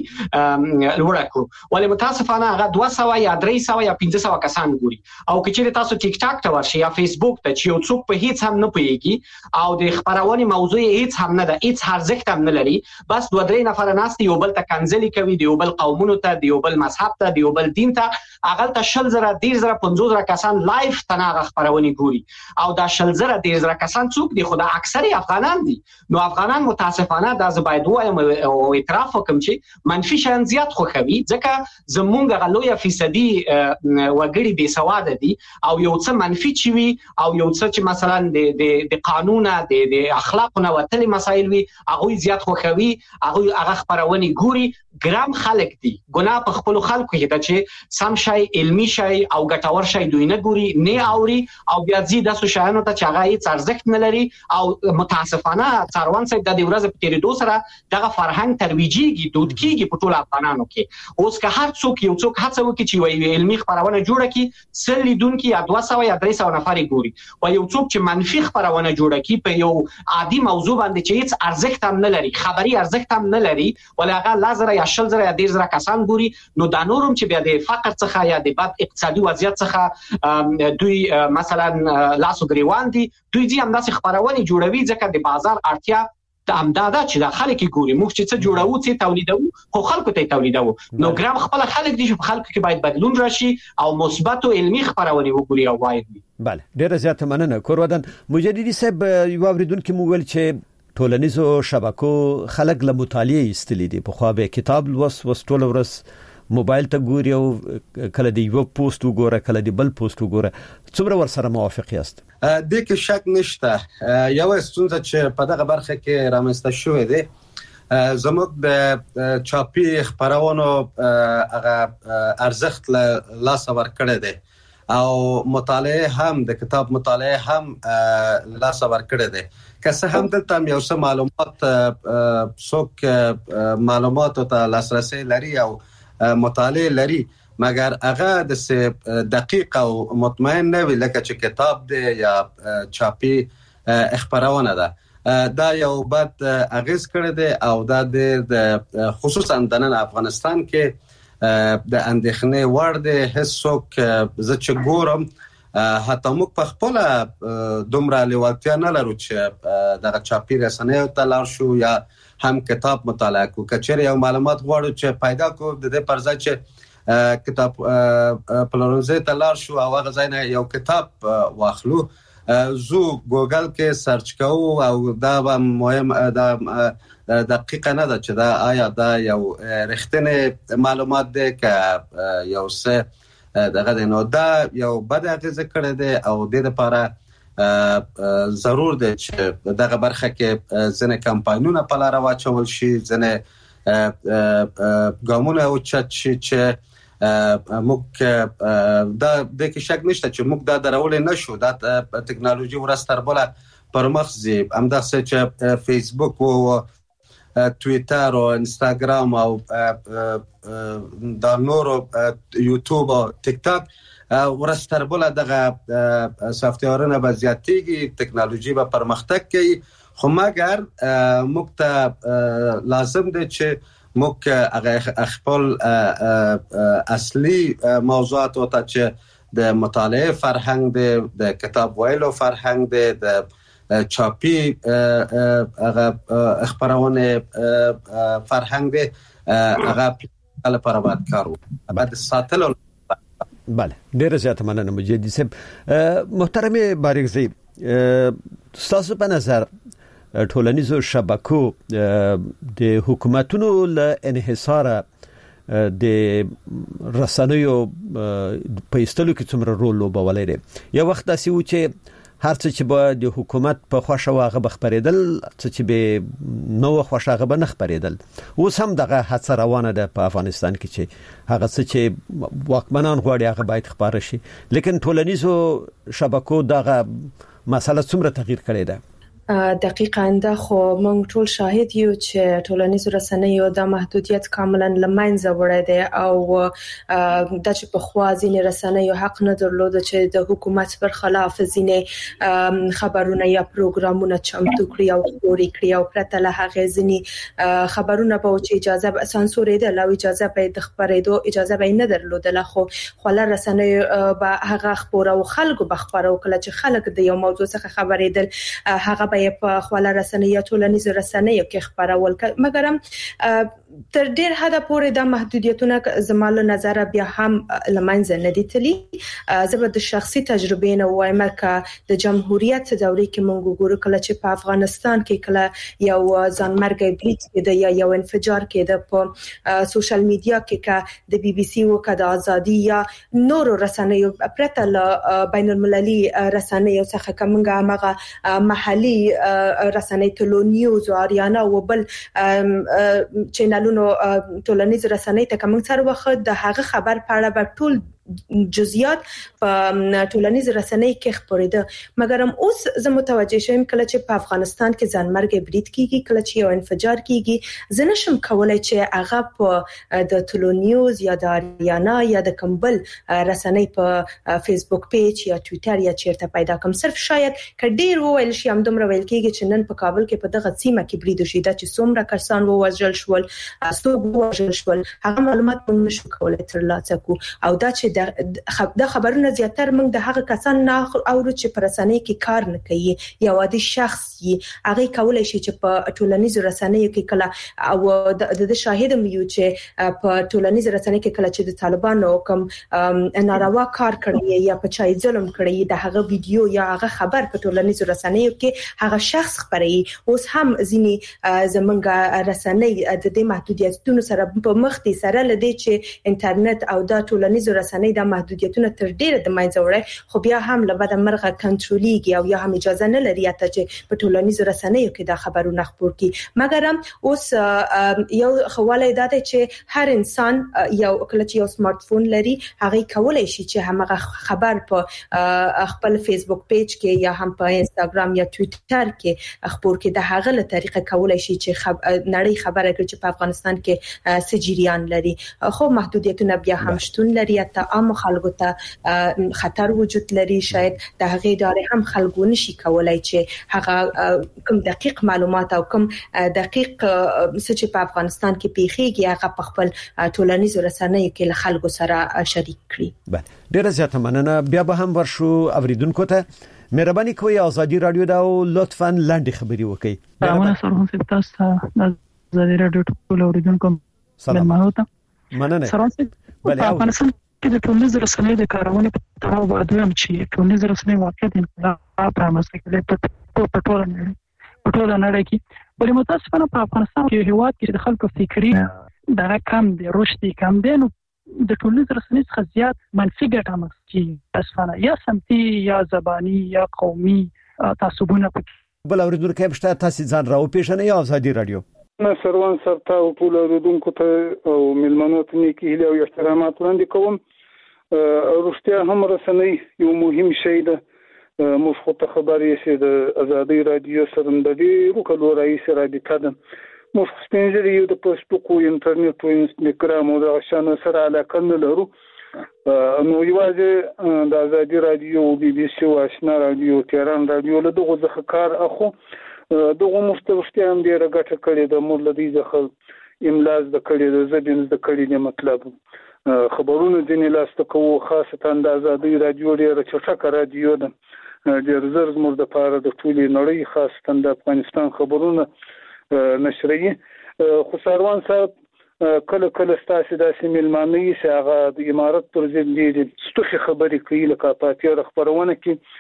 لوړ کړو. ولې متاسفانه هغه دوه سوه یا درې سوه یا پنځه سوه کسان ګوري. او کچېره تاسو ټیک ټاک ته ورشي یا فیسبوک ته چې یو څوک په هیڅ هم نه پوهیږي او د خبرونې موضوع هیڅ هم نه ده، هیڅ ارزښت هم نه لري، بس دوه درې نفر ناست یو بل ته کنځلي کوي، د یو بل قومونو ته، د یو بل مذهب ته، د یو بل دین ته، هغه ته شل زره ډیر زره پنځوس زره کسان لایف تناغه خبرونې ګوري. او دا شل زره ډیر زره کسان څوک دي؟ خو دا اکثره افغانان دي. نو افغانان متاسفانه دا زه باید وایم او اعتراف وکم چې منفي شیان زیات خوښوي، ځکه زمونږ غلویا فیصدي وګړي بې سواده دي او یو څه منفي چی وي او یو څه چې مثلا د د د قانون د د اخلاقونه وتلي مسایل وي هغه زیات خوښوي، هغه هغه خبرونه ګوري. ګرام خلک دي، ګناه په خپل خلکو کې ده چې سم شي علمي شي او ګټور شي دوی نه ګوري نه اوري او بیا ځي د سوشانو ته چې هغه هیڅ ارزښت نه لري. او متاسفانه څاروان صاحب د دې ورځې په تیریدو سره دغه فرهنګ ترویجيږي، دود کیږي په ټول افغانانو کې. اوس که هر څوک یو څوک هڅه وکړي چې یو علمي خبرونه جوړه کړي، سل لیدونکو یا دوه سوه یا درې سوه نفر ګوري، او یو څوک چې منفي خبرونه جوړه کړي په یو عادي موضوع باندې چې هیڅ ارزښت هم نه لري، خبري ارزښت هم نه لري، ولغه لازر یا شل زره یا ډیر زره کسان ګوري. نو دا نورم چې بیا د فقر څخه یا د بد اقتصادي وضعیت څخه دوی مثلا لاسو ګریوان دي، دوی دې هم داسې خبرونه جوړوي ځکه د بازار اړتیا د امداده چې د خلک ګوري. موږ چې څه جوړو څه تولیدو خو خلکو ته تولیدو. نو ګرام خپل خلک دي چې خلکو کې باید بدلون راشي او مثبت او علمي خبرونه وګوري او وايي. بله ډیره زیاته مننه. کورودن مجددي صاحب یو اوریدونکو مو ویل چې ټولنیزو شبکو خلک له مطالعه استلی دي، په خو به کتاب لوس وستول ورس موبایل ته ګوري او کله دی یو پوسټ وګوره کله دی بل پوسټ وګوره. څومره ور سره موافق یاست؟ د کې شک نشته. یو ستونزه چې په دغه برخه کې رامنځته شوې ده زموږ د چاپی خبرونو هغه ارزښت له لاس ور کړی دی او مطالعه هم د کتاب مطالعه هم لاس ور کړی دی. که څه هم دلته یو څه معلومات څوک معلومات ته لاسرسي لري او مطالعه لري، مګر هغه د دقیق او مطمئن نه وي لکه چې کتاب دی یا چاپی خبرونه ده. دا یو بد اغیز کړی دی او دا د خصوصا د نن افغانستان کې د اندېښنې وړ دی. هیڅوک زه چې ګورم حتی موږ په خپل دومره لیوالتیا نه لرو چې دغه چاپی رسنیو ته لاړ شو یا هم کتاب مطالعه کو. کچېره یو معلومات غواړو چې پیدا کو د دې پر ځای چې کتاب پلورنځي ته لاړ شو او هغه ځای نه یو کتاب واخلو، زو ګوګل کې سرچ کوو او دا به مهم دا دقیقه نه ده چې دا آیا دا یو رښتینی معلومات دی که یو څه دغه دی. نو دا یو بد اغیزه کړی دی او د دې لپاره ضرور دی چې دغه برخه کې ځنه کمپاینونه په لار واچول شي، ځنه ګامونه اوچت شي چې موږ دا د کې شک نشته چې موږ دا درول نه شو. دا ټکنالوژي ورستر بوله پر مخزي همداسې چې فیسبوک او توییتر او انستګرام او دا نورو یوټیوب او ټیک ټاک ورستر بوله دغه سافټویرونه به زیاتېږي، ټکنالوژي به پرمختګ کوي. خو مګر موږ ته لازم دی چې موږ هغه خپل اصلي موضوعات او ته چې د مطالعه فرهنګ دی، د کتاب ویلو فرهنګ دی، د چاپی هغه خبرونه فرهنګ دی، هغه لپاره باید کار وکړو، باید ساتل. بله ډیره زیاته مننه مجددي صاحب. محترم بارګزی، تاسو په نظر ټولنیزو شبکو د حکومتونو له انحصار د رسنیو په استلو کې څومره رول لوبولای دی. یو وخت داسې و چې هر څه چې به د حکومت په خوښه واغه بخبرېدل، څه چې به نو خوښه به نه خبرېدل. اوس هم دغه هڅه روانه ده په افغانستان کې چې هغه څه چې واکمنان غواړي هغه باید خبره شي، لیکن ټولنیزو شبکو دغه مسله څومره تغییر کړې ده؟ دقیقاً دا خو موږ ټول شاهد یو چې ټولنیز رسنیو د محدودیت کاملا لمنځه وړی دی او د چې په خوا ځینې رسنیو حق نه درلود چې د حکومت پر خلاف ځینې خبرونه یا پروګرامونه چمتو کړي او خپور کړي او پرته له هغه ځینې خبرونه به چې اجازه به سانسورېدل او اجازه به د خبرېدو اجازه به نه درلودله، خو خپل رسنیو به هغه خبر او خلکو به خبر او کله چې خلک د یو موضوع څخه خبرېدل هغه به په خپل رسنیو ټولنیز رسنیو کې خبرول، مګر هم تر ډیر حد پورې د محدودیتونو زماله نظر بیا هم لمنځه نه دي تللی. زه د شخصي تجربې نه وایم چې د جمهوریت دورې کې مونږ ګورو کله چې په افغانستان کې کله یو ځانمرګي بریټ کې د یا یو انفجار کې د په سوشل میډیا کې کا د بي بي سي او کا د ازادي یا نور رسنیو پرته ل بین المللي رسنیو څخه کومه هغه محلي رسنۍ ټولو نیوز او اریانا او بل چینلونو ټولنیز رسنۍ ته کوم څر وخت د هغه خبر په اړه به ټول جزئیات په ټولنیز رسنۍ کې خبرېده، مګر هم اوس زه متوجه شوم کله چې په افغانستان کې ځانمرګي بریټ کیږي، کله چې یو انفجار کیږي، زه نشم کولای چې هغه په د ټولو نیوز یا د اریانا یا د کمبل رسنۍ په فیسبوک پیج یا ټوئیټر یا چیرته پیدا کوم. صرف شاید کډیر وویل شي هم دومره ویل کیږي چې نن په کابل کې په دغه سیمه کې بریډ شي د چې څومره کسان ووژل شول، څوک ووژل شول، هغه معلومات موږ نشو کولای ترلاسه کو. او دا چې د خبرونه زیاتر موږ د هغه کسان نه اورو چې پر رسنۍ کې کار نه کوي، یا عادي شخص یې هغه کولای شي چې په ټولنیز رسنیو کې کله او د شاهد مې یو چې په ټولنیز رسنیو کې کله چې د طالبانو کوم ناروا کار کړی یا په چای ظلم کړی د هغه ویډیو یا هغه خبر په ټولنیز رسنیو کې هغه شخص خبري. اوس هم ځینی زمونږ رسنۍ د دې محدودیتونو سره په مخ دي، سره لدی چې انټرنیټ او د ټولنیز رسنیو د محدودیتونو تر ډیره د منځه وړي، خو بیا هم له بده مرغه کنټرولېږي او یا هم اجازه نه لري چې په ټولنیزو رسنیو کې د خبرونه خپور کړي. مګر هم اوس یو خواله ده چې هر انسان یو کله چې یو سمارټ فون لري هغه کولای شي چې هغه خبر په خپل فیسبوک پیج کې یا هم په انستګرام یا ټوئیټر کې خپور کړي. د هغه له طریقه کولای شي چې خب... نړۍ خبره کړي چې په افغانستان کې سجریان لري، خو محدودیتونه بیا هم شتون لري. ته عام خلکو ته خطر وجود لري، شاید د هغه ادارې هم خلکو نشي کولای چې هغه کوم دقیق معلومات او کوم دقیق څه چې په افغانستان کې پیښیږي هغه په خپل ټولنیز رسنیو کې له خلکو سره شریک کړي. بله، ډیره زیاته مننه. بیا به هم ورشو اوریدونکو ته مهرباني کوئ ازادي رادیو دا لطفاً لاندې خبري وکړئ. سلام سرحان صاحب، تاسو د ازادي رادیو ټول اوریدونکو سلام ته مننه. سرحان صاحب، په افغانستان کې د ټولنیز رسنیو د کارونې په تړاو باندې هم چې ټولنیز رسنۍ واقعیت انقلاب رامنځته کړي په ټوله نړۍ په ټوله نړۍ کې، ولې متاسفانه په افغانستان کې هیواد کې د خلکو فکری دغه کم دی، رشد کم دی، نو د ټولنیز رسنۍ څخه زیات منفي ګټه مخکې متاسفانه یا سمتي یا زبانی یا قومي تعصبونه پکې. بل اوریدونکو کې بشته تاسو ځان راو پیژنئ. ازادي رادیو سروان سرتا او ټول اوریدونکو ته او ملمنو ته نیکی هیله او احترامات وړاندې کوم. روغتیا هم رسنۍ یو مهم شی ده. موږ خو ته خبرې سي د ازادي رادیو سره د ډیرو کلو رئیس رابطه ده. موږ سپینځري یو د فیسبوک او انټرنیټ او انستګرام او د شانو سره علاقه نه لرو. نو یوازې د ازادي رادیو او بي بي سي او آشنا رادیو تهران رادیو له دغه ځخه کار اخو دغه مفتوشتي هم ډیره ګټه کړې ده. موږ لدی ځخه املاز د کړې د زبین د کړې نه مطلب خبرونه ځینې لاسته کوو، خاصه د ازادي رادیو ډیره چټکه رادیو ده، ډیر زر زموږ د پاره د ټولې نړۍ خاصه د افغانستان خبرونه نشري. خو سروان صاحب کله کله ستاسو داسې ملمانه یې چې هغه د امارت پر ضد دي ستوخي خبرې کوي لکه پاتې خبرونه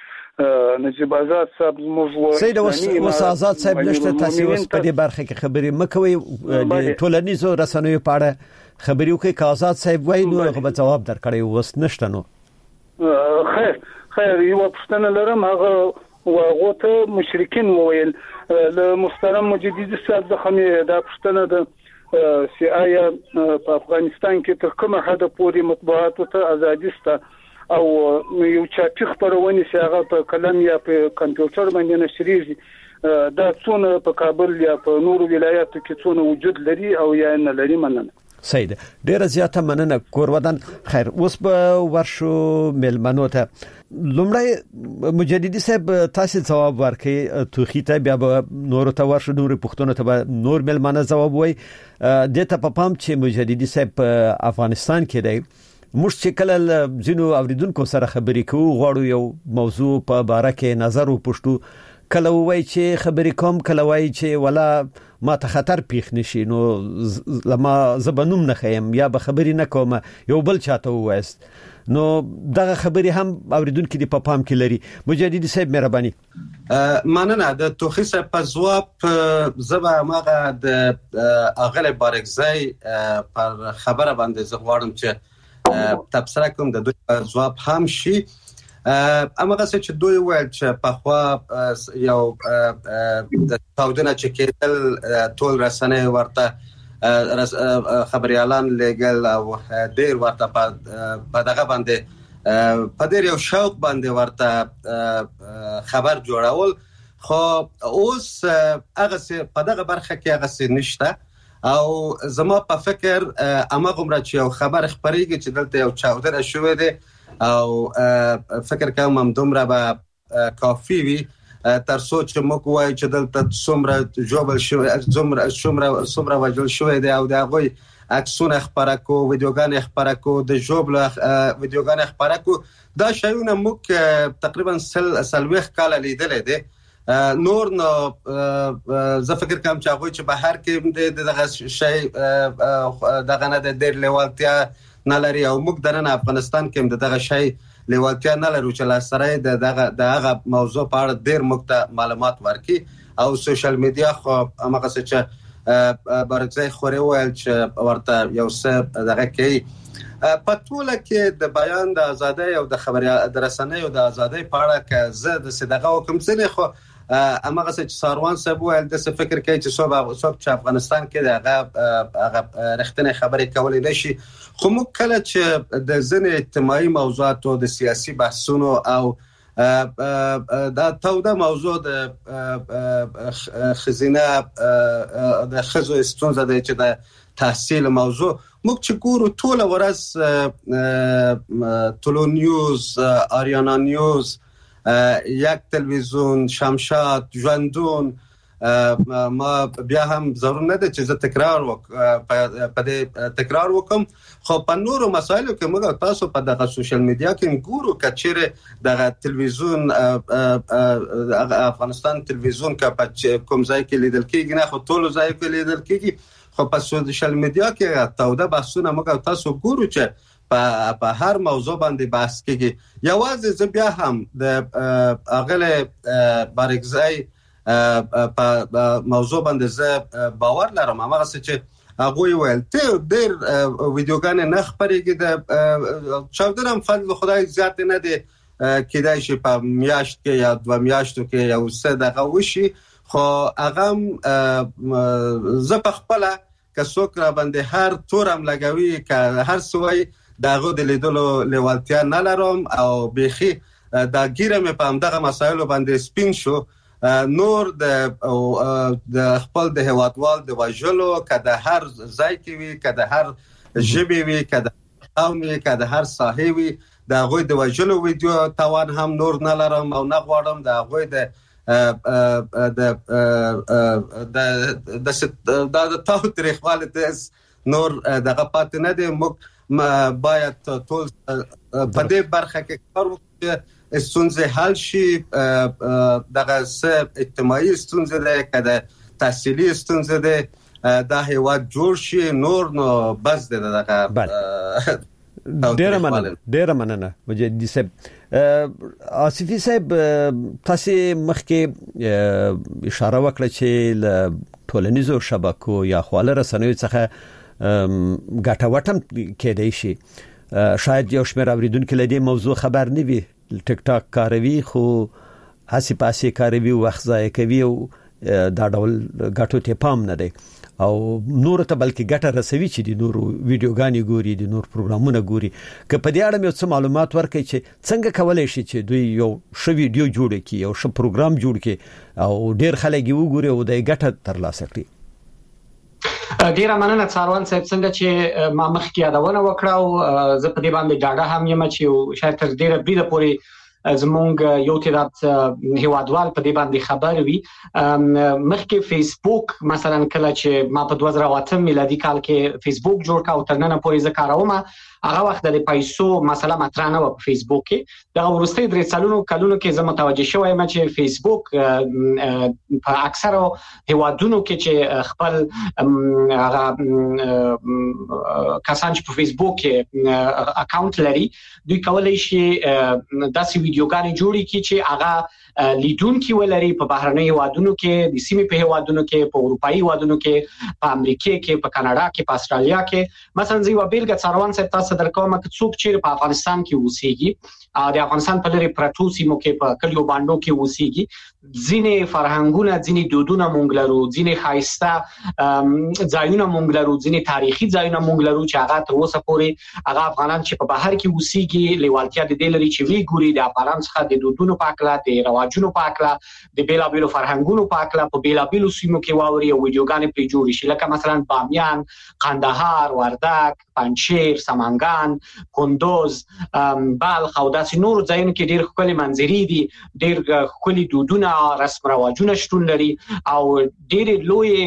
کې نجیب آزاد صاحب موږ سید وس آزاد صاحب نشته تاسو اوس په دې برخه کې خبرې مکوي د ټولنیزو رسنیو په اړه خبري وکي کازات صاحب وای نو هغه جواب درکړی وس نشته نو خیر خیر یو پښتنه لرم هغه وغوته مشرکین وویل له محترم مجددي صاحب د خمه د پښتنه د سی آیا په افغانستان کې تر کومه حد پورې مطبوعات ته ازادي شته او یو چاپی خبرونه چې هغه په قلم یا په کمپیوټر باندې نشریږي دا څونه په کابل یا په نورو ولایاتو کې څونه وجود لري او یا نه لري مننه. سید ډیره زیاته مننه کورودان. خیر اوس به ورشو ملمنو ته لومړی مجددي صاحب تاسو جواب ورکړئ توخی ته بیا به نور ته ورشو نور پښتون ته نور ملمنه جواب وای د ته په پام چې مجددي صاحب افغانستان کې دی موږ چې کله زینو اوریدونکو سره خبرې کوو غواړو یو موضوع په باره کې نظر وپوښتو کله وای چې خبرې کوم کله وای چې ولا ما ته خطر پیښ نشي نو لما زبنوم نه خیم یا به خبرې نه کوم یو بل چاته وایست نو دغه خبرې هم اوریدونکو دی په پام کې لري. مجددي صاحب مهرباني. مننه د توخی صاحب په جواب زبا ماغه د اغله بارکزای پر خبره باندې زغواړم چې تبصره کوم د دوی جواب هم شي. امغه چې دوی ویل چې په خوا یو د تاودنه چې کېدل ټول رسنۍ ورته خبريالان لګل او ډیر ورته په دغه باندې په ډیر یو شوق باندې ورته خبر جوړول خو اوس هغه په دغه برخه کې هغه نشته او زما په فکر امغه عمر چې یو خبر خبريږي چې دلته یو چاودنه شوې ده او فکر کوم هم دومره به کافي وي تر څو چې موږ وایو چې دلته څومره جوړل شوی څومره څومره څومره وجل شوی دی او دا غوي عکسونه خبره کو ویډیوګان خبره کو د جوړل ویډیوګان خبره کو دا شایونه موږ تقریبا سل سلويخ کال لیدل دي نور نو زه فکر کوم چې هغه چې بهر کې دغه شی دغه نه د ډیر لیوالتیا نه لري او موږ د افغانستان کې دغه شی لیوالتیا نه لرو چې لاسره دغه دغه موضوع په اړه ډیر موږ معلومات ورکي او سوشل میډیا خو هغه څه برځای خوري ویل چې ورته یو څه دغه کې په ټوله کې د بیان د ازادۍ او د خبري درسنۍ او د ازادۍ په اړه کې زه د صدقه حکم سره خو امغه چې ساروان صاحب ول د فکر کوي چې صوب صوب چې افغانستان کې دغه هغه رښتینه خبرې کولای نشي خو موږ کله چې د ځنې اجتماعي موضوعات او د سیاسي بحثونو او دا توده موضوع د خزینه د خزو استونزه د چې د تحصیل موضوع موږ چې ګورو ټول ورځ ټولو نیوز آریانا نیوز یک تلویزیون شمشاد ژوندون ما بیا هم ضرور نه ده چې زه تکرار وک په دې تکرار وکم خو په نورو مسایلو کې موږ تاسو په دغه سوشل میډیا کې ګورو کچېره دغه تلویزیون افغانستان تلویزیون کا په کوم ځای کې لیدل کېږي نه خو ټول ځای کې لیدل کېږي خو په سوشل میډیا کې تاوده بحثونه موږ تاسو ګورو چې په هر موضوع باندې بحث کېږي یوازې زه بیا هم د اغله بارکزای په موضوع باندې زه باور لرم هغه چې هغه ویل ته ډېر ویډیوګان نه خبرېږي د چاودنم فضل خدای زیات نه دی کېدای شي په میاشت کې یا دوه میاشتو کې یو څه دغه وشي خو هغه زه په خپل که څوک را باندې هر تورم لګوي که هر سوی دغه د لیدلو لیوالتیا نه لرم او بيخي دا ګیرم په همدغه مسایلو باندې سپین شو نور د د خپل د هوادوال د وجلو کده هر ځای کې وي کده هر ژبه وي کده قومي کده هر ساحه وي دا غوي د وجلو ویډیو توان هم نور نه لرم او نه غواړم دا غوي د د د د تاسو تاریخ والد نور دغه پات نه دی موږ باید ټول په دې برخه کې کار وکړو ستونزې حل شي دغه څه اجتماعي ستونزې ده کده تحصیلي ستونزې ده دا هیواد جوړ شي نور نو بس ده دغه ډیر مننه ډیر مننه مجددي صاحب آصفي صاحب تاسو مخکې اشاره وکړه چې ټولنیزو شبکو یا خواله رسنیو څخه ګټه وټم کېدای شي. شاید یو شمېر اوریدونکو له دې موضوع خبر نه وي، ټیک ټاک کاروي خو هسي پاسي کاروي، وخت ضایع کوي او دا ډول ګټو ته پام نه دی او نور ته بلکې ګټه رسوي چې د نور ویډیوګانې ګوري، د نور پروګرامونه ګوري. که په دې اړه مې څه معلومات ورکړي چې څنګه کولای شي چې دوی یو ښه ویډیو جوړ کړي، یو ښه پروګرام جوړ کړي او ډیر خلک یې وګوري او د ګټه ترلاسه کړي. ډیره مننه څاروان صاحب، څنګه چې ما مخکې یادونه وکړه او زه په دې باندې ډاډه هم یم چې شاید تر ډیره بریده پورې زمونږ یو تعداد هیوادوال په دې باندې خبر وي. مخکې فیسبوک مثلا کله چې ما په دوه زره اته میلادي کال کې فیسبوک جوړ کاوه، تر نن پورې زه کاروم. هغه وخت د پیسو مسله مطرح نه و په فیسبوک کې. د ورستۍ درې څلونو کلونو کې زه متوجه شوم چې فیسبوک په اکثره هیوادونو کې چې خپل هغه کسان چې په فیسبوک کې اکاونټ لري، دوی کولای شي داسې ویډیوګانې جوړې کړي چې هغه لیدونکو ولري په بهرنۍ هیوادونو کې، د سیمې په هیوادونو کې، په اروپאי هیوادونو کې، په امریکا کې، په کاناډا کې، په استرالیا کې. مثلا زه یو بیلګه څاروان صاحب تاسو درکوم چې څوک چې په افغانستان کې اوسېږي، د افغانستان په لري پرتو سیمو کې په کلیو باندې کې اوسېږي، ځینې فرهنګونه، ځینې دودونه مونږ لرو، ځینې خاصه ځایونه مونږ لرو، ځینې تاریخي ځایونه مونږ لرو چې هغه تر اوسه پورې هغه افغانان چې په بهر کې اوسېږي لیوالتیا د دې لري چې وی ګوري د افغانان څخه د دودونو په اړه، د رواجونو په اړه، د بیلابیلو فرهنګونو په اړه په بیلابیلو سیمو کې واوري او ویډیوګانې پرې جوړ شي، لکه مثلا بامیان، قندهار، وردګ، پنجشیر، سمنګان، کندوز، بلخ او داسې نور ځایونه کې ډېر ښکلي منظرې دي، ډېر ښکلي دودونه، رسم رواجونه شتون لري او ډېر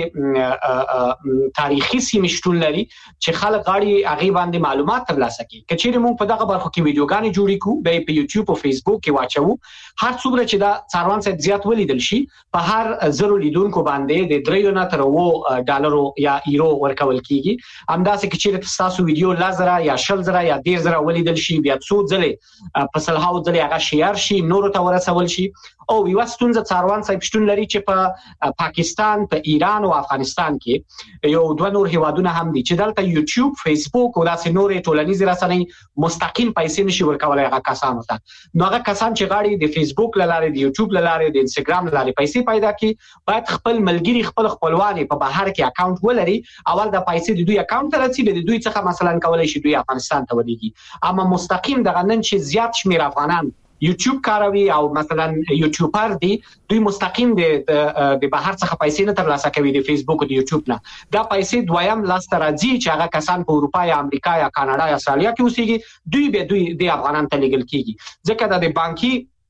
لوی تاریخي سیمې شتون لري چې خلک غواړي هغه باندې معلومات ترلاسه کړي. کچېرې موږ په دغه برخو کې ویډیوګانې جوړې کوو، به په یوټیوب او فیسبوک کې واچو. هر څومره چې دا څاروان صاحب زیات ولیدل شي، په هر زرو لیدونکو باندې د درې نه تر اووه ډالرو یا یورو ورکول کیږي. همداسې کچېرې تاسو ویډیو لازره یا شل زره یا ډیر زره ولیدل شي، بیا څو ځله په سلهاو ځله هغه شیر شي، نور ته ورسول شي. او یو ستونزه څاروان صاحب شتون لري چې په پاکستان، په ایران او افغانستان کې یو دوه نور هیوادونه هم دي چې دلته یوټیوب، فیسبوک او داسې نور ټولنیزې رسنۍ مستقیم پیسې نشي ورکولای هغه کسانو ته. نو هغه کسان چې غواړي د فیسبوک لاره، د یوټیوب لاره، د انستګرام لاره پیسې پیدا کړي، باید خپل ملګری، خپل خپلوان په بهر کې اکاونټ ولري. اول د پیسې د دوی اکاونټ ته رسیدي، د دوی څخه مثلا کولای شي دوی افغانستان ته ودیږي. اما مستقیم دغه نن چې زیات شمیر افغانان یوټیوب کاروي او مثلا یوټیوبر دي، دوی مستقیم د د بهر څخه پیسې نه ترلاسه کوي د فیسبوک او د یوټیوب نه. دا پیسې دویم لاس ته راځي چې هغه کسان په اروپا یا امریکا یا کاناډا یا استرالیا کې اوسېږي، دوی به دوی د افغانان ته لګل کیږي. ځکه د بانکي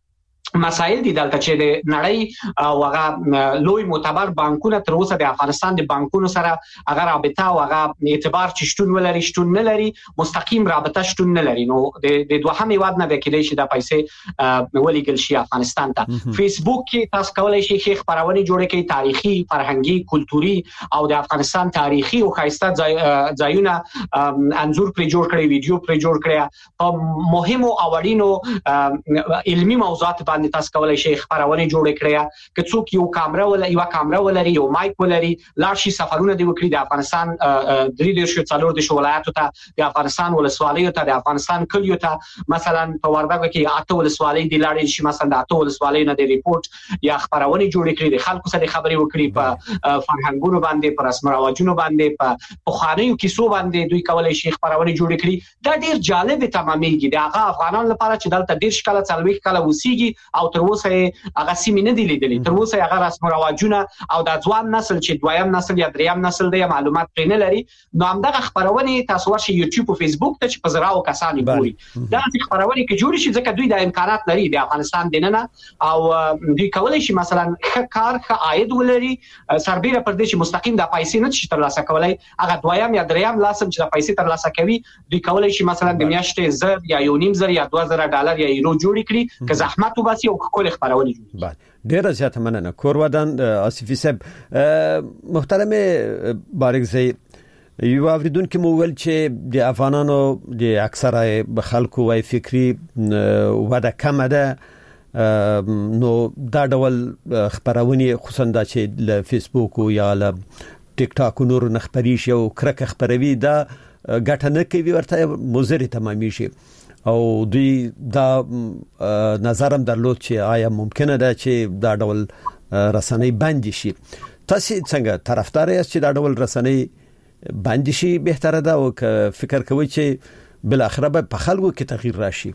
مسائل دي دلته چې د نړۍ او هغه لوی معتبر بانکونه تر اوسه د افغانستان د بانکونو سره هغه رابطه او هغه اعتبار چې شتون ولري شتون نه لري، مستقیم رابطه شتون نه لري. نو د دوهم هیواد نه به کېدای شي د پیسې ولېګل شي افغانستان ته. فیسبوک کې تاسو کولای شئ چې خبرونه جوړ کړئ، تاریخي، فرهنګي، کلتوري او د افغانستان تاریخي او خاصه ځایونه انځور پرې جوړ کړئ، ویډیو پرې جوړ کړئ. په مهمو او اړینو علمي موضوعات باندې تاسو کولای شئ خبرونه جوړ کړئ. که څوک یو کیمرا ولري، یو کیمرا ولري، یو مایک ولري، لاړ شي سفرونه دی وکړي د افغانستان درې دیرش څلور دیرش ولایاتو ته، د افغانستان ولسوالیو ته، د افغانستان کلیو ته. مثلا په وردګ کې اته ولسوالۍ دی، لاړ شي مثلا د اته ولسوالۍ نه د ریپورت یا خبرونه جوړ کړي، د خلکو سره خبرې وکړي په فرهنګونو باندې، په رسم رواجونو باندې، په پخوانیو کیسو باندې دوی کولای شي خبرونه جوړ کړي. دا ډیر جالب تمامېږي د هغه افغانان لپاره چې دلته ډیر شکل څلوي کله وسیږي او تر اوسه هغه سیمې نه دی لیدلې، تر اوسه هغه رسم رواجونه او د ځوان نسل چې دویم نسل یا دریم نسل دی معلومات پرې نه لري. نو همدغه خبرونه تاسو ورشي یوټیوب او فیسبوک ته چې په زراو کسان ګوري، دا چې خبرونه کې جوړ شي ځکه دوی د امکانات لري د افغانستان دننه او دوی کولای شي مثلا ښه کار، ښه عاید ولري، سربېره پر دې چې مستقیم د پیسې نه شي ترلاسه کولای، هغه دویم یا دریم لاسم چې د پیسې ترلاسه کوي، دوی کولای شي مثلا د میاشتې زر یا یو نیم زر یا دوه زره ډالر یا یورو جوړ کړي که زحمت وباسي او کول خبرونه جوړي. بله، ډیره زیاته مننه. کورودان آصفی صاحب. محترم بارکزی، یو اوریدونکو مو ویل چې د افغانانو د اکثره خلکو وای فکری وده کم ده، نو دا ډول خبرونه خصوصا د چې ل فیسبوک یا ل ټیک ټاک نور نخبري شي او کرکه خبروي دا ګټه نه کوي ورته مضر تمامي شي او دوی دا نظرم درلود چې آیا ممکنه ده چې دا ډول رسنۍ بند شي. تاسو څنګه طرفدار یاست چې دا ډول رسنۍ بند شي بهتره ده او فکر کوئ چې بل اخره به په خلکو کې تغییر راشي؟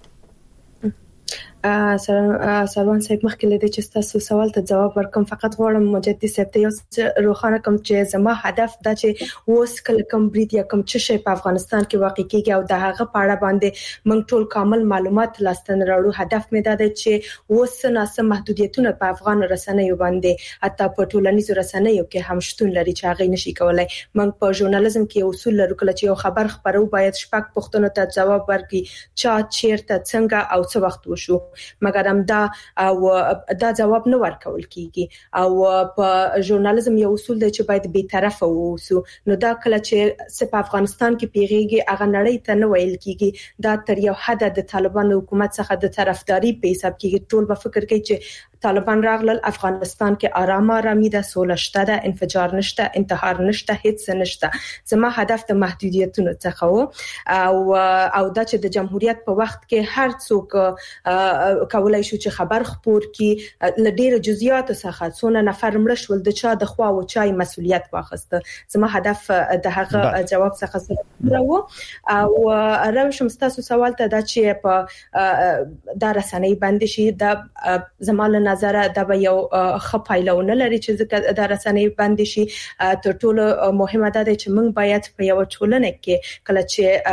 سروان صاحب مخکې لدې چې تاسو سوال ته جواب ورکوم فقط غواړم مجددي صاحب ته یو روښانه کوم چې زما هدف دا چې اوس کله کوم برید یا کوم څه شی په افغانستان کې واقع کیږي او د هغه په اړه باندې موږ ټول کامل معلومات لاستن راوړو. هدف مې دا دی چې اوس ناسم محدودیتونه په افغان رسنیو باندې حتی په ټولنیزو رسنیو کې هم شتون لري چې هغه نشي کولای. موږ په ژورنالیزم کې اصول لرو کله چې یو خبر خبرو باید شپږ پوښتنو ته جواب ورکړي چا چیرته څنګه او څه وخت وشو مګر هم دا او دا جواب نه ورکول کیږي او په ژورنالیزم یو اصول دی چې باید بی‌طرفه اوسو. نو دا کله چې په افغانستان کې پیږي هغه نړۍ ته نه ویل کیږي دا تر یو حد د طالبان حکومت څخه د طرفداري په حساب کې ټول به فکر کوي چې طالبان راغلل افغانستان کې آرام آرامي ده سوله شته ده انفجار نشته انتحار نشته هیڅ نشته. زما هدف د محدودیتونو څخه و او او دا چې د جمهوریت په وخت کې هر څوک کولای شو چې خبر خپور کی ل ډیره جزئیات څخه څونه نفر مړ شول د چا د خوا او چای مسولیت واخسته. زما هدف د هغه جواب څخه سره و او راوشم تاسو سوال ته دا چې په د رسنۍ باندې شي د زمال نظر دا به یو خپایلونه لري چې ځکه د رسنۍ باندې شي تر ټولو مهمه ده چې موږ باید په یو ټولنه کې کله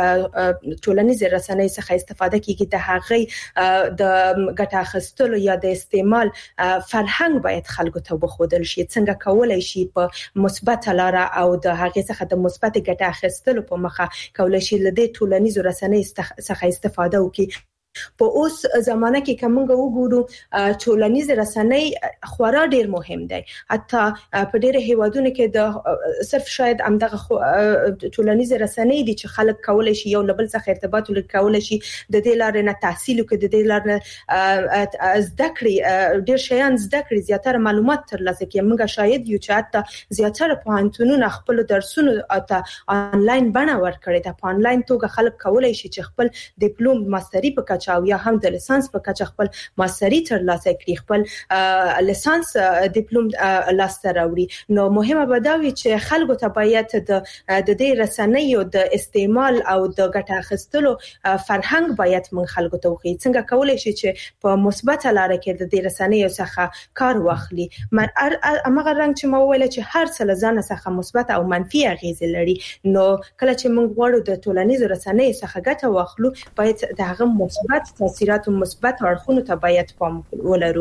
چې ټولنیز رسنۍ څخه استفاده کیږي د هغه د ګټه اخیستلو یا د استعمال فرهنګ باید خلکو ته وښودل شي څنګه کولای شي په مثبت لار او د هغه څخه د مثبت ګټه اخیستلو په مخه کولای شي لدې ټولنیز رسنۍ څخه استفاده وکړي. په اوس زمانه کې کومه وګورو ټولنیز رسنۍ خورا ډیر مهم دی. حتی په ډیره هیوادونو کې د صرف شاید همدغه ټولنیز رسنۍ دي چې خلک کولای شي یو لبل څخه ارتباط ولري شي د دې لارې نه تحصیل وکړي د دې لارې نه زده کړي ډیر شیان زده کړي زیاتره معلومات ترلاسه کړي. موږ شاید یو چې حتی زیاتره پوهنتونونه خپل درسونه ته آنلاین بڼه ورکړي ده. په آنلاین توګه خلک کولای شي چې خپل ډیپلوم ماستری په او یا هم د لیسانس په کچه خپل ماستری ترلاسه کړي خپل لیسانس ډیپلوم لاسته راوړي. نو مهمه به دا وي چې خلکو ته باید د د دې رسنیو د استعمال او د ګټه اخیستلو فرهنګ باید من خلکو ته وخی څنګه کولای شي چې په مثبت لار کې د دې رسنیو څخه کار واخلي. من امغه رنګ چې مو ویل چې هر څه لزانه څخه مثبت او منفي اغیزه لري. نو کله چې موږ غواړو د ټولنیزو رسنیو څخه ګټه واخلو باید د هغه مثبت تاثیرات مثبت اړخونو ته باید پام ولرو.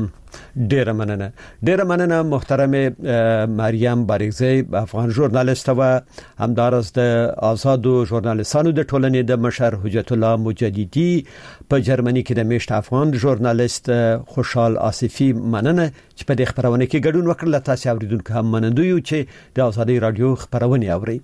ډیره مننه ډیره مننه محترم مریم باریکزی افغان ژورنالیست و همدارس د آزادو ژورنالیستانو د ټولنې د مشر حجت الله مجددي په جرمني کې د میشت افغان ژورنالیست خوشحال آصفی مننه چې په دې خبرونه کې ګډون وکړل. تاسو اوریدونکو هم مننه یو چې د آزادي رادیو خبرونه اوري.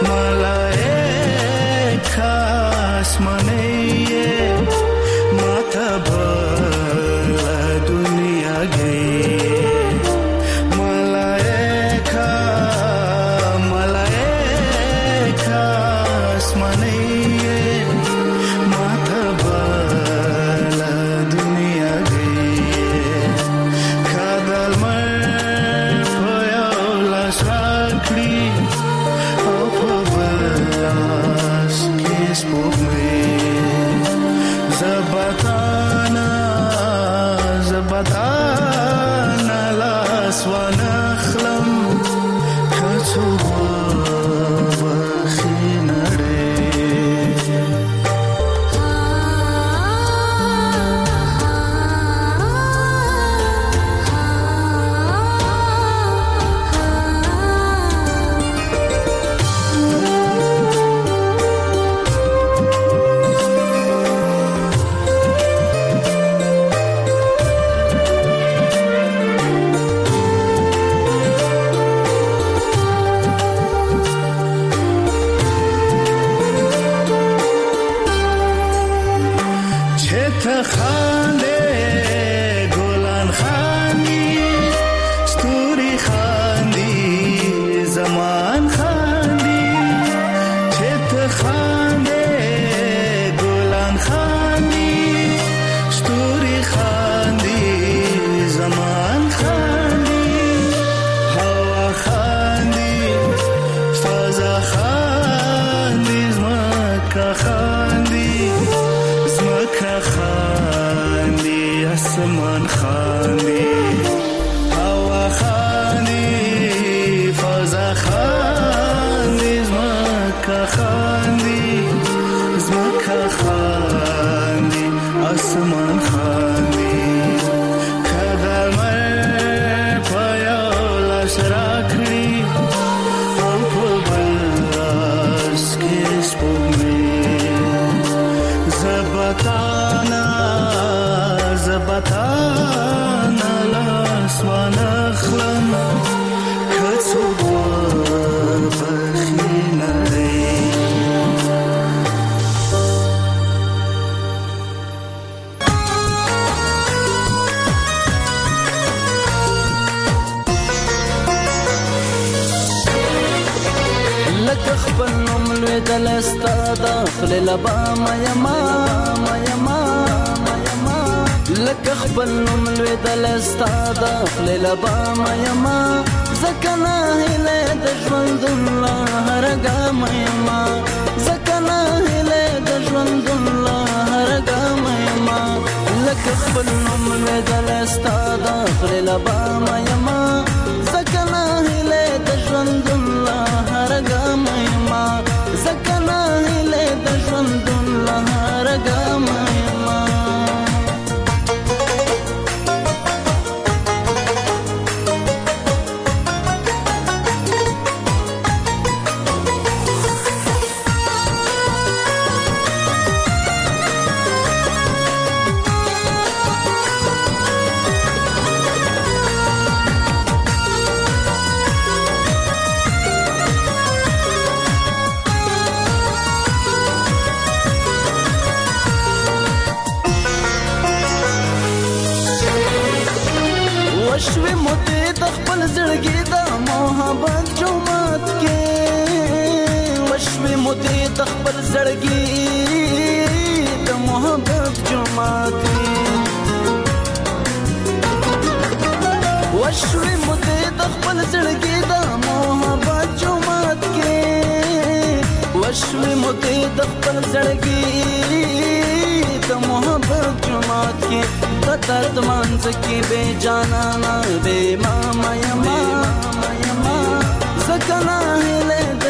Zakana hele